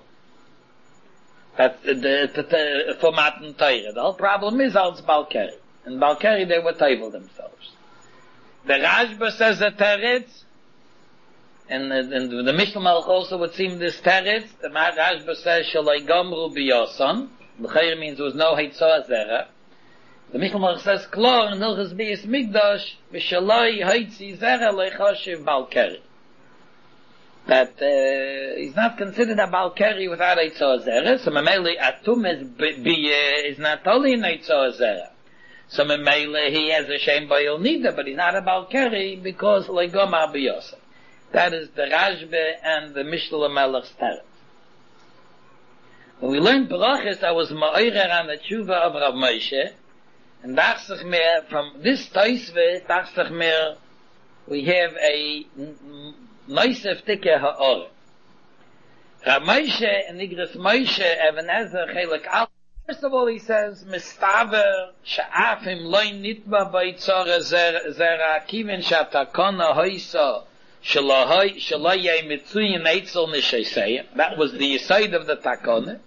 That's the, the, the, the for Matan Torah. The whole problem is als Balkari. In Balkari they were table themselves. The Rashba says that Teretz, and, and the Mishnah Malach also would seem this teretz. The Rashba says, Shalai Gomru Biyoson. L'chayr means there was no Heitzah Zera. The Mishnah Malach says, Klor, in Hilchas Biyas Migdosh, V'shalai Heitzi Zera Leichoshev Balkari. That, uh, he's not considered a Balkari without Heitzah Zera. So Memele Atumes Biyah is not only in Heitzah Zera. So Memele, he has a Shem Bayil Nida, but he's not a Balkari because Lai Gomar Biyoson. That is the Rashbe and the Mishnah Melech's teretz. When we learned Brachis, I was ma'orer on the tshuva of Rav Moshe, and dachsich mir, from this Toisve, dachsich mir, we have a noisef tike ha'or. Rav Moshe and Igros Moshe, Even Ezer, Chelek Al, first of all he says, Mistaver, Sha'afim loy nitba baitzora zera, kivin shatakona hoisa, that was the side of the takone.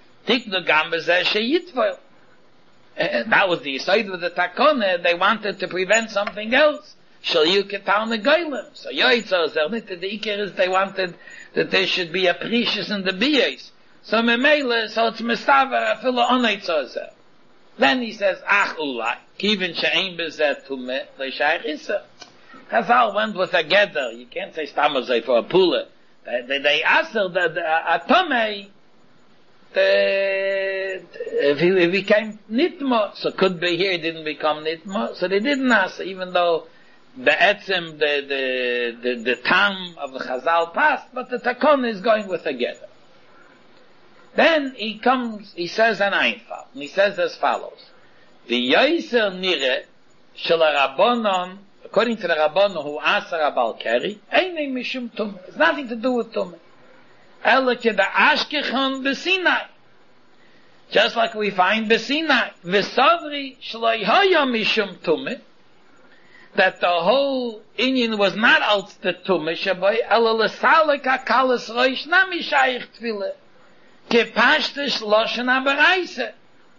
That was the side of the takone. They wanted to prevent something else. So Yoitzah, the Iker is they wanted that there should be a precious in the biyas. So Memele, so it's Mistaver, Afilo Oneitzah. Then he says, Ach Ulai, Kivin She'ein Bezet Tumeh, Leishayich Issa. Chazal went with a gather. You can't say stamazay for a pula. They, they, they asked her that a tomei, if he, he became nitmo, so could be here, he didn't become nitmo, so they didn't ask, even though the etzim, the, the, the, the tam of the Chazal passed, but the takon is going with a gather. Then he comes, he says an einfal, and he says as follows, the yoiser nire, shel rabbonon, according to the Rabbanu who asked the Balkari, Einei Mishum Tumah. It's nothing to do with Tumah. Elke the Ashkechon B'Sinai. Just like we find B'Sinai. V'Savri Shloi Haya Mishum Tumah. That the whole Indian was not out the Tumah, Shabai, Ela L'Salek HaKalas Roish Nami Shayich Tfilah. Kepashtish Loshen HaBaraisa.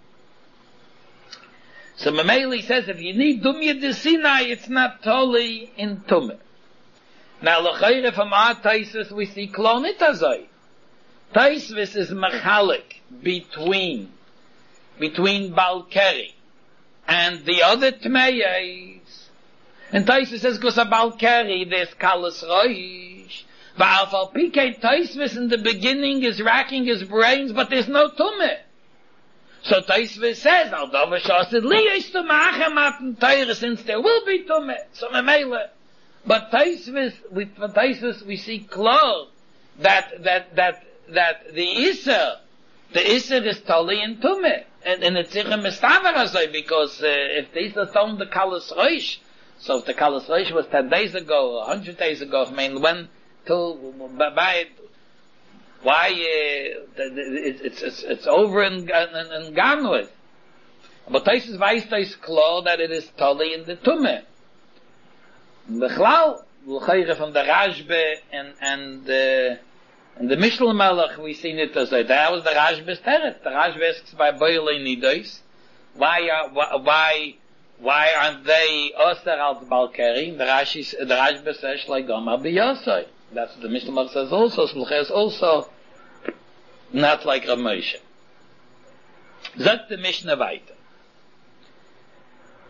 So Mameli says, if you need Dumya de Sinai, it's not totally in Tumah. Now, L'chayre from our Taisus, we see Klonit Azoi. Taisus is Machalik between, between Balkari and the other Tmeyes. And Taisus says, because of Balkari, there's Kalas Roish. Va'alfal Pike, Taisus in the beginning is racking his brains, but there's no Tumah. So Taisve says, Al Dova Shassid Li is to Ma'achem Torah, since there will be Tumah. So Memele. But Taisve, with Taisve we see clear that, that, that, that the Isser, the Isser is totally in Tumah. And, and it's Ichem Mistaver Azoi, because uh, if the Isser told the Kalas Roish, so if the Kalas Roish was ten days ago, a hundred days ago, I mean, when, to, by, why, uh, it's, it's, it's over and, and, and gone with. But Taisus weiß is klar that it is totally in the Tumah. Bechlal, l'chayre from the Rashbe and, and, uh, and the Mishnah Melech, we seen it as that. That was the Rashbe's teretz. The Rashbe asks by Boilei Nidos, why are, why, why aren't they Oster als Balkari? The Rashi, the Rashbe says, like Gomar B'Yosoi. That's what the Mishnah Melech says also. Shulchan is also not like Rav Moshe. Sagt the Mishnah weiter.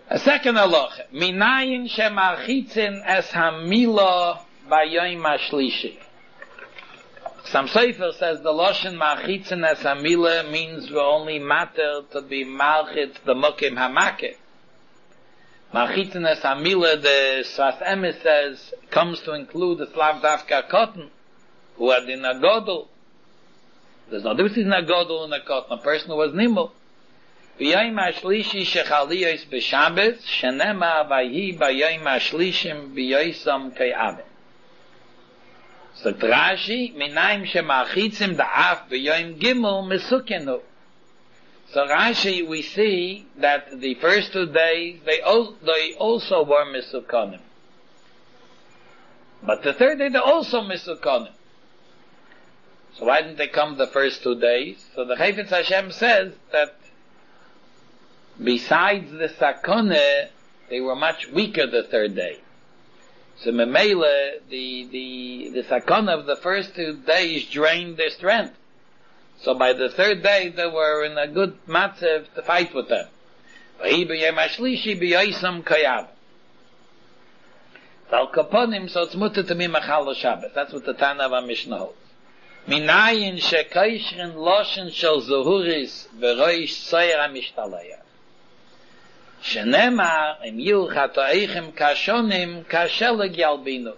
A second halacha, minayin shemarchitzin es hamila bayoim hashlishi. Some Sefer says the Loshen marchitzin es hamila means we only matter to be malchit the mukim hamakeh. Marchitzin es hamila, the Sfas Emes says, comes to include the Slav Davka cotton, who had in a godel. There's no difference in a godel and a cotton, a person who was nimble. B'yayim hashlishi shechaliyos b'Shabbos, shenema vayhi b'yayim hashlishim b'yoisam kay'avim. So Rashi, minaim shemarchitzim da'af b'yayim gimel mesukenu. So Rashi, we see that the first two days, they, al- they also were misukanim. But the third day, they also misukanim. So why didn't they come the first two days? So the Chayfetz Hashem says that besides the sakone, they were much weaker the third day. So Memele, the, the, the sakone of the first two days drained their strength. So by the third day, they were in a good matzev to fight with them. So it's mutter to me machal Shabbos. That's what the Tana of our Mishnah holds. Minayin shekoishrin loshen shel zuhuris v'roish soyer ha'mishtaleya. Shenemar im yil chatoeichem kashonim kasheleg yalbinu.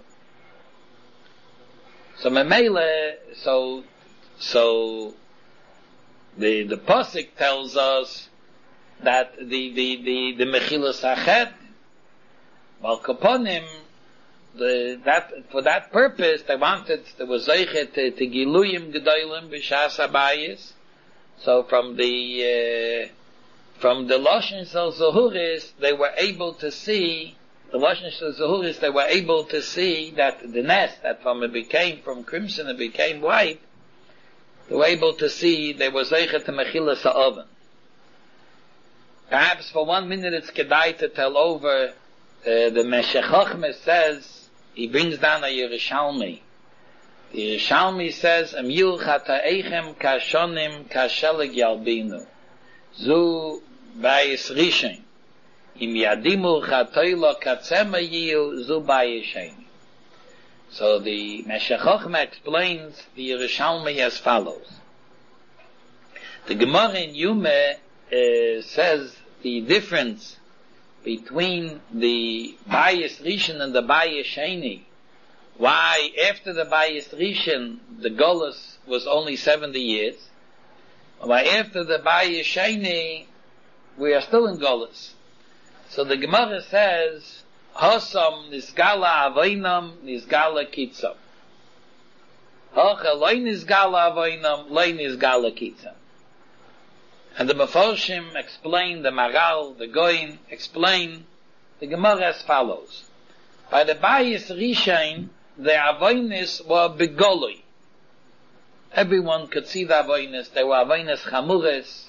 So Memele, so, so, the, the Pasuk tells us that the, the, the, the Mechilas Hachet, Bal Kaponim, the, that, for that purpose, they wanted, there was Zeichet to, to Giluyim Gedolim B'Shas HaBayis. So from the, uh, from the Loshen Shel Zahuris, they were able to see, the Loshen Shel Zahuris, they were able to see that the nest, that from it became, from crimson it became white, they were able to see there was Zeichet to Mechilas HaOven. Perhaps for one minute it's kedai to tell over, uh, the Meshech Chochmah says, he brings down a Yerushalmi. The Yerushalmi says, Am yil chataeichem kashonim kasheleg yalbinu. Zu bayis rishin. Im yadimu chatoilo katzema yil zu bayis sheni. So the Meshech Chochmah explains the Yerushalmi as follows. The Gemara in Yuma uh, says the difference between the Bayis Rishon and the Bayis Sheni. Why, after the Bayis Rishon, the Golus was only seventy years. Why, after the Bayis Sheni, we are still in Golus. So the Gemara says, Hosam nisgala avainam nisgala kitzam. Hocha loy nisgala avainam loy nisgala kitzam. And the Meforshim explain, the Maral, the Goyin explain the Gemara as follows. By the Bayis Rishon, the Avoinis were begoloi. Everyone could see the Avoinis. They were Avoinis Chamures.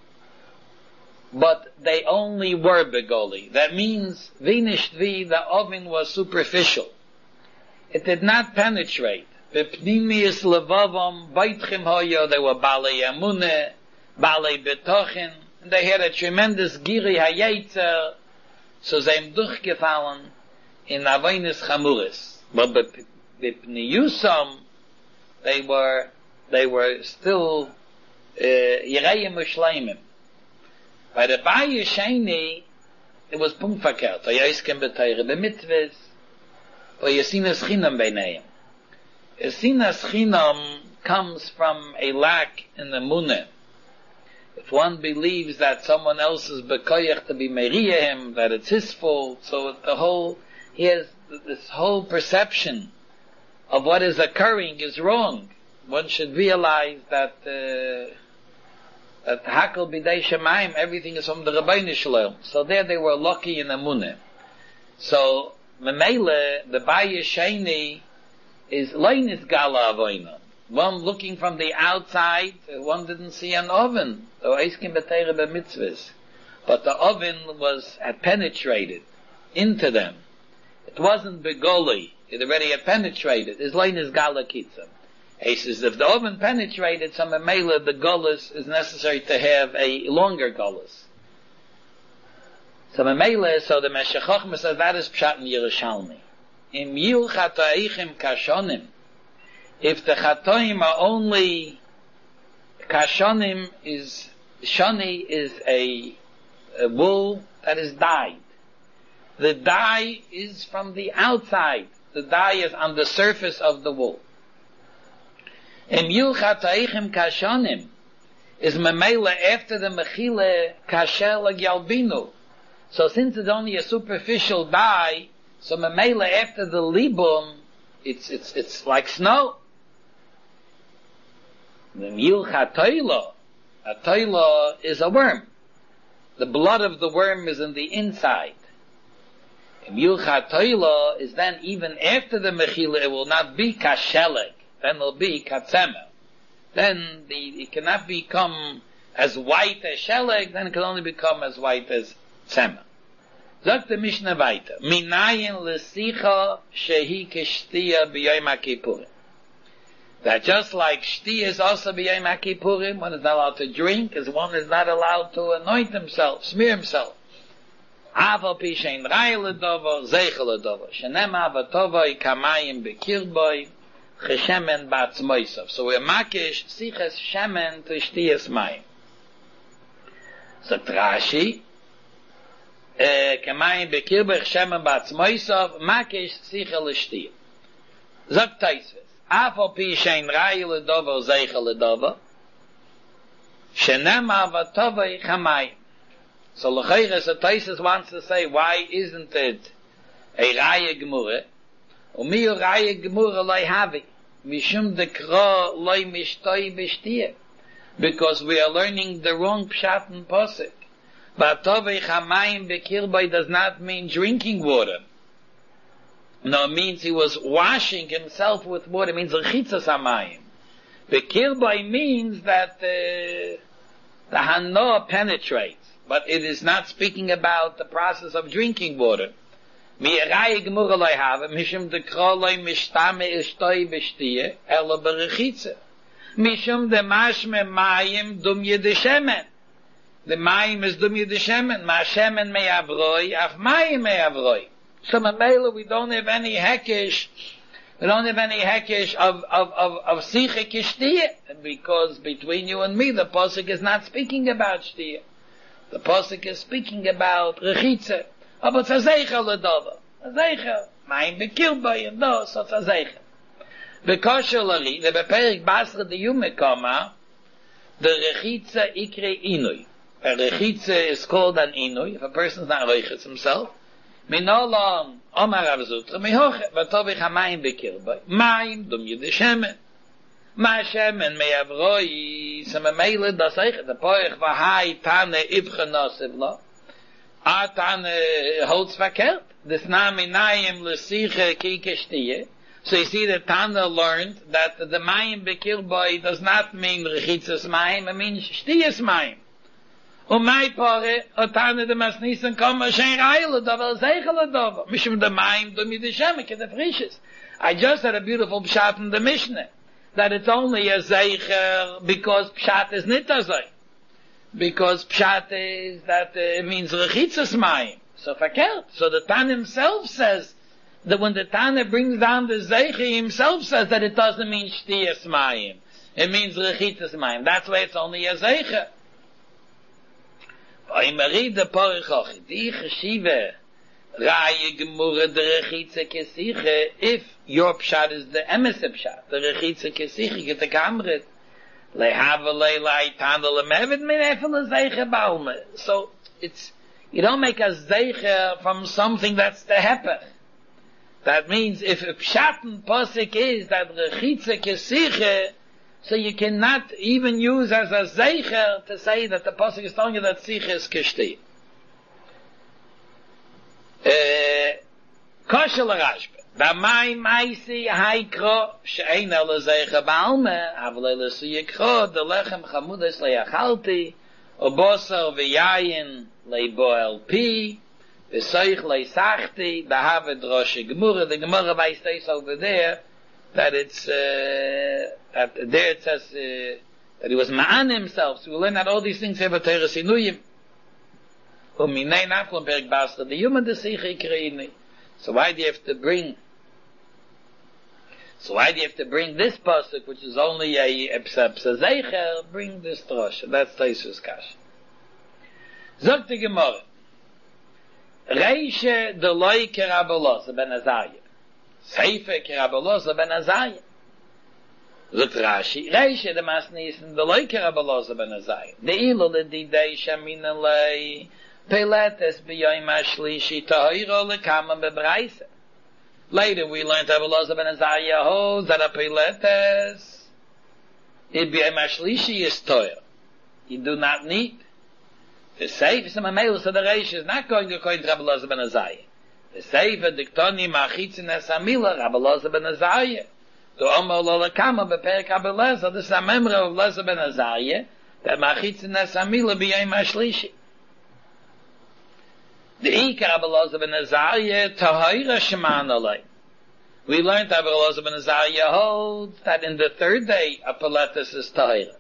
But they only were begoloi. That means, Vinishvi, the oven was superficial. It did not penetrate. Bepnimius levavam, Baitchim hoyo, they were Balei Emuneh, Balei Betochen, and they had a tremendous Giri Hayetzer, so they haben durchgefallen in Avoinis Chamuris. But B'pniyusam, they were, they were still, Yirayim Ushleimim. By the Bayis Sheni, it was Pumpfakert, Vayoskem B'Teire B'Mitzvahs, Vayasinas Chinam B'Neim. Yasinas Chinam comes from a lack in the Muneh. If one believes that someone else is bekoyach to be meriah him, that it's his fault, so the whole, he has this whole perception of what is occurring is wrong. One should realize that, uh, that hakol b'dei shemaim, everything is from the Rabbeinu Shalom. So there they were lucky in Amunah. So, Memele, the Bayis Sheni, is leinis gala avoinah. One looking from the outside, one didn't see an oven. But the oven was, had penetrated into them. It wasn't begoli. It already had penetrated. His line is galakitza. He says, if the oven penetrated, some emela, the gullus is necessary to have a longer gullus. So Mamela, so the Meshech Chochmah says that is Pshat in Yerushalmi. Im Yil Chatoichim Kashonim. If the Chatoim are only Kashonim is Shoni is a, a wool that is dyed. The dye is from the outside. The dye is on the surface of the wool. Im Yil Chatoichim Kashonim is Mamela after the Mechile Kasher L'Gyalbinu. So since it's only a superficial dye, so Mamela after the Libum, it's, it's, it's like snow. The Milcha Toila, a Toila is a worm. The blood of the worm is in the inside. The Milcha Toila is then even after the Mechila, it will not be Kasheleg, then it will be Katzemel. Then the, it cannot become as white as Sheleg, then it can only become as white as Tzemel. Sagt der Mishnah weiter. Minayin lesicha shehi keshtiya b'yom HaKippurim. That just like shtiya is also b'yom HaKippurim, one is not allowed to drink, as one is not allowed to anoint himself, smear himself. Aval pi shein raya l'dovo, zeicha l'dovo. Shenem avatova ikamayim b'kirboi, cheshemen ba'atzmoisav. So we're makish siches shemen to shtiyas mayim. Sagt Rashi, kemayim bekirber shemen ba'atzmoisav, makish sicha l'shtiyah. Sagt Taisves, afal pi shein raya l'dovo, zeicha l'dovo, shenem avatova ikamayim. So l'chayres, so Taisves wants to say, why isn't it a raya gemurah? Umiyu raya gemurah loy havi. Mishum dekra loy mishtoi b'shtiyah. Because we are learning the wrong pshat and posik. Ba'tovei chamayim b'kirboi does not mean drinking water. No, it means he was washing himself with water. It means rechitzas hamayim. B'kirboi means that uh, the hanoah penetrates. But it is not speaking about the process of drinking water. Mi'erai gemurah loy have, mishum dekra loy mishtame ishtoi b'shtiyah, elo b'rechitzah. Mishum de mashme mayim dum yedeshemen. The mayim is dum yedeshemen. Ma shemen mei avroi, af mayim mei avroi. So Mamela, we don't have any hekesh, we don't have any hekesh of, of, of, of siche kishtiyah. Because between you and me, the posuk is not speaking about shtiyah. The posuk is speaking about rechitzah. Aber it's a zeichel l'dova. A zeichel. Mayim bekirbai and no, so it's a zeichel. Bekoshelari, the beperik basra de yume koma, the rechitza ikre inui. A rechitza is called an inui, if a person is not reichitz himself. Minolam, omar avzutra, mihoche, vatovich ha-mayim bekirbai. Mayim, dum yideshemen. Ma shemen me avroi, so memele das eich, the poich vahai tane ivchenosiv lo. A tane holds verkehrt. This nam inayim l'siche ki keshtiye. So you see that Tana learned that the mayim bekirbai does not mean rechitzas mayim, it means shtiyas mayim. Umay pare, o Tana de masnissen koma shein raya l'dova, zeicha l'dova. Mishum de mayim dum yideshemen, ke de frishes. I just had a beautiful pshat in the Mishnah, that it's only a zeicher because pshat is nitazai. Because pshat is that uh, it means rechitzas mayim. So verkehrt. So the Tana himself says that when the Tana brings down the zeicher, he himself says that it doesn't mean shtiyas mayim. It means rechitzas mayim. That's why it's only a zeicher. V'imari de porichochi, di cheshive, raya gemurah de rechitza kesiche, if your pshat is the emes pshat, the rechitza kesiche, get the kamret, lehava leilai tana lemevet min efel zeicher baume. So it's, you don't make a zeicher from something that's the hepech. That means if a pshat and posik is that rechitza kesiche, so you cannot even use as a zeicher to say that the posik is telling you that siche is kishti. Koshel Rashba. Damai maisi haikro she'eina lezeicher ba'alme avle lesiyikro de lechem chamudes leyachalti obosar v'yayin leiboel pi v'soich leisachti b'haved rosh gemurah. The Gemurah by states over there that it's uh, that there it says uh, that he was ma'an himself. So we learn that all these things have a teres inuyim. Uminei naflam perk basta the human desichi kreini. So why do you have to bring? So why do you have to bring this pasuk, which is only a psa bring this drasha? That's Taisus Kash. Zok the Gemara. Reishe de loy kerabolos ben Azariah. Seife kerabolos ben Azariah. Zok Rashi. Reishe de masnisen de loy kerabolos ben Azariah. De ilo le di dei shamin alei peletes biyoim ashlishi tahiro le kama bebreise. Later we learned Abelazar ben Azariah holds that a piletes Ibiyam Ashlishi is toil. You do not need. The Sefer is a mamelu, so the Reish is not going to according to Abelazar ben Azariah. The Sefer diktoni machitzin esamila Abelazar ben Azariah. The Omer lo lekama beperek Abelazar. This is a memory of Abelazar ben Azariah that machitzin esamila biyam Ashlishi. The Ikar Abelazar ben Azariah Tahira Sheman Alei. We learned that Abelazar ben Azariah holds that in the third day a Piletus is Tahira.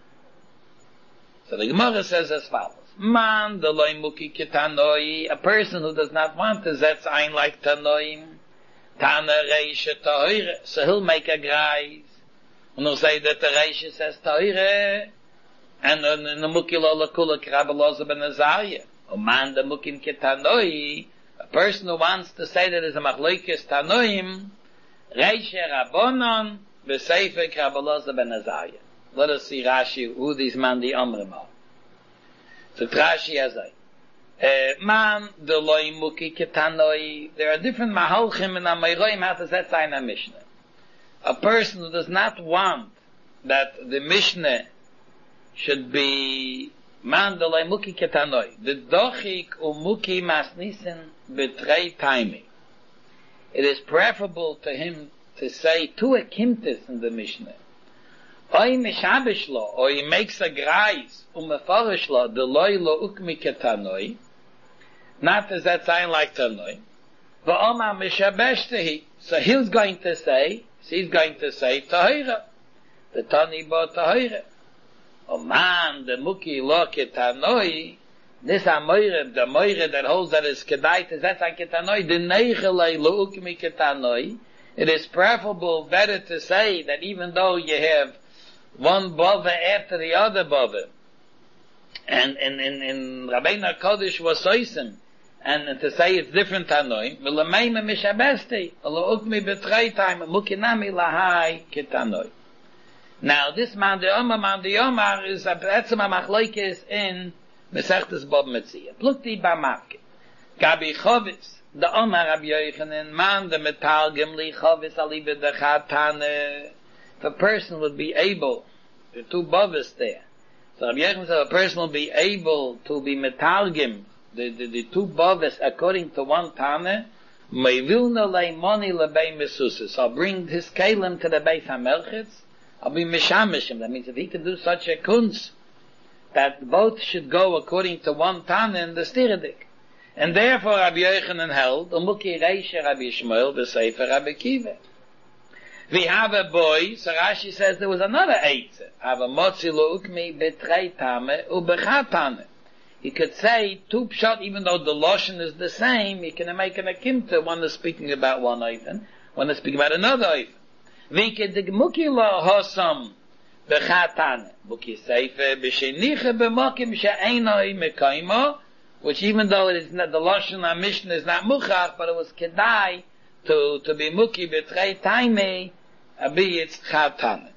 So the Gemara says as follows: Man deloi muki ketanoi, a person who does not want to zetz ein like tanoim, tana reisha Tahira, so he'll make a grais, and he'll say that the reisha says Tahira, and the muki lo lakula Abelazar ben Azariah. O man the mukim ketanoi, a person who wants to say that is a machlokes tanoim, reishe rabbonon b'seifer Abelazar ben Azariah. Let us see Rashi who these man the amrim are. So Rashi has a man the loy muki ketanoi. There are different mahalchim and amayroim how to set sign a Mishnah. A person who does not want that the Mishnah should be man the loy muki ketanoi. The dochik umuki masnisen betrei taimi. It is preferable to him to say two akimtis in the Mishnah. Oy mishabish lo, or he makes a grais umefarish lo the loy lo ukmi ketanoi. Not as that sign like tanoi. Va'omar mishabeshtehi. So he's going to say, he's going to say tahira. The tani bo tahira. Oh man, the muki lo ketanoi, this amoire, the moire that holds that is kedai, is that like ketanoi, the neichelei lo ukmi ketanoi. It is preferable, better to say that even though you have one bova after the other bova, and in in in Rabbeinu Kodesh was soisim, and to say it's different tanoi, v'lameima mishabesti, lo ukmi betrei time, mukinami lahai ketanoi. Now, this man the Omar, man the Omar is a betzema machlokes in Mesechtes Bava Metzia. Plukti b'mavke. Gabi Chovis, the Omar Rabbi Yochanan, man the metalgim li Chovis alibe de chatane. If a person would be able, the two bavas there. So Rabbi Yochanan said a person will be able to be metalgim, the, the, the two bavas according to one tane, mevilna leimoni lebei mesusis. So I'll bring his kalim to the Beis HaMelchitz, I'll be mishamishim. That means if he can do such a kunz, that both should go according to one Tana in the Stiradik. And therefore Rabbi Yochanan held, Umuki Reisha Rabbi Shmuel, the Sefer Rabbi Kiva. We have a boy, so Rashi says there was another eitzah. Have a motzi lo ukmi betrei tame ubechat tane. He could say two pshat, even though the lashon is the same, he can make an akimta. One is speaking about one oifen, one is speaking about another oifen. Vike de muki lo hosam bechatane muki seife b'sheniche b'mokim she'enoi mekaimo, which even though it is not the lashon HaMishnah is not muchach, but it was kedai to to be muki betrei taimei abi it's chatane.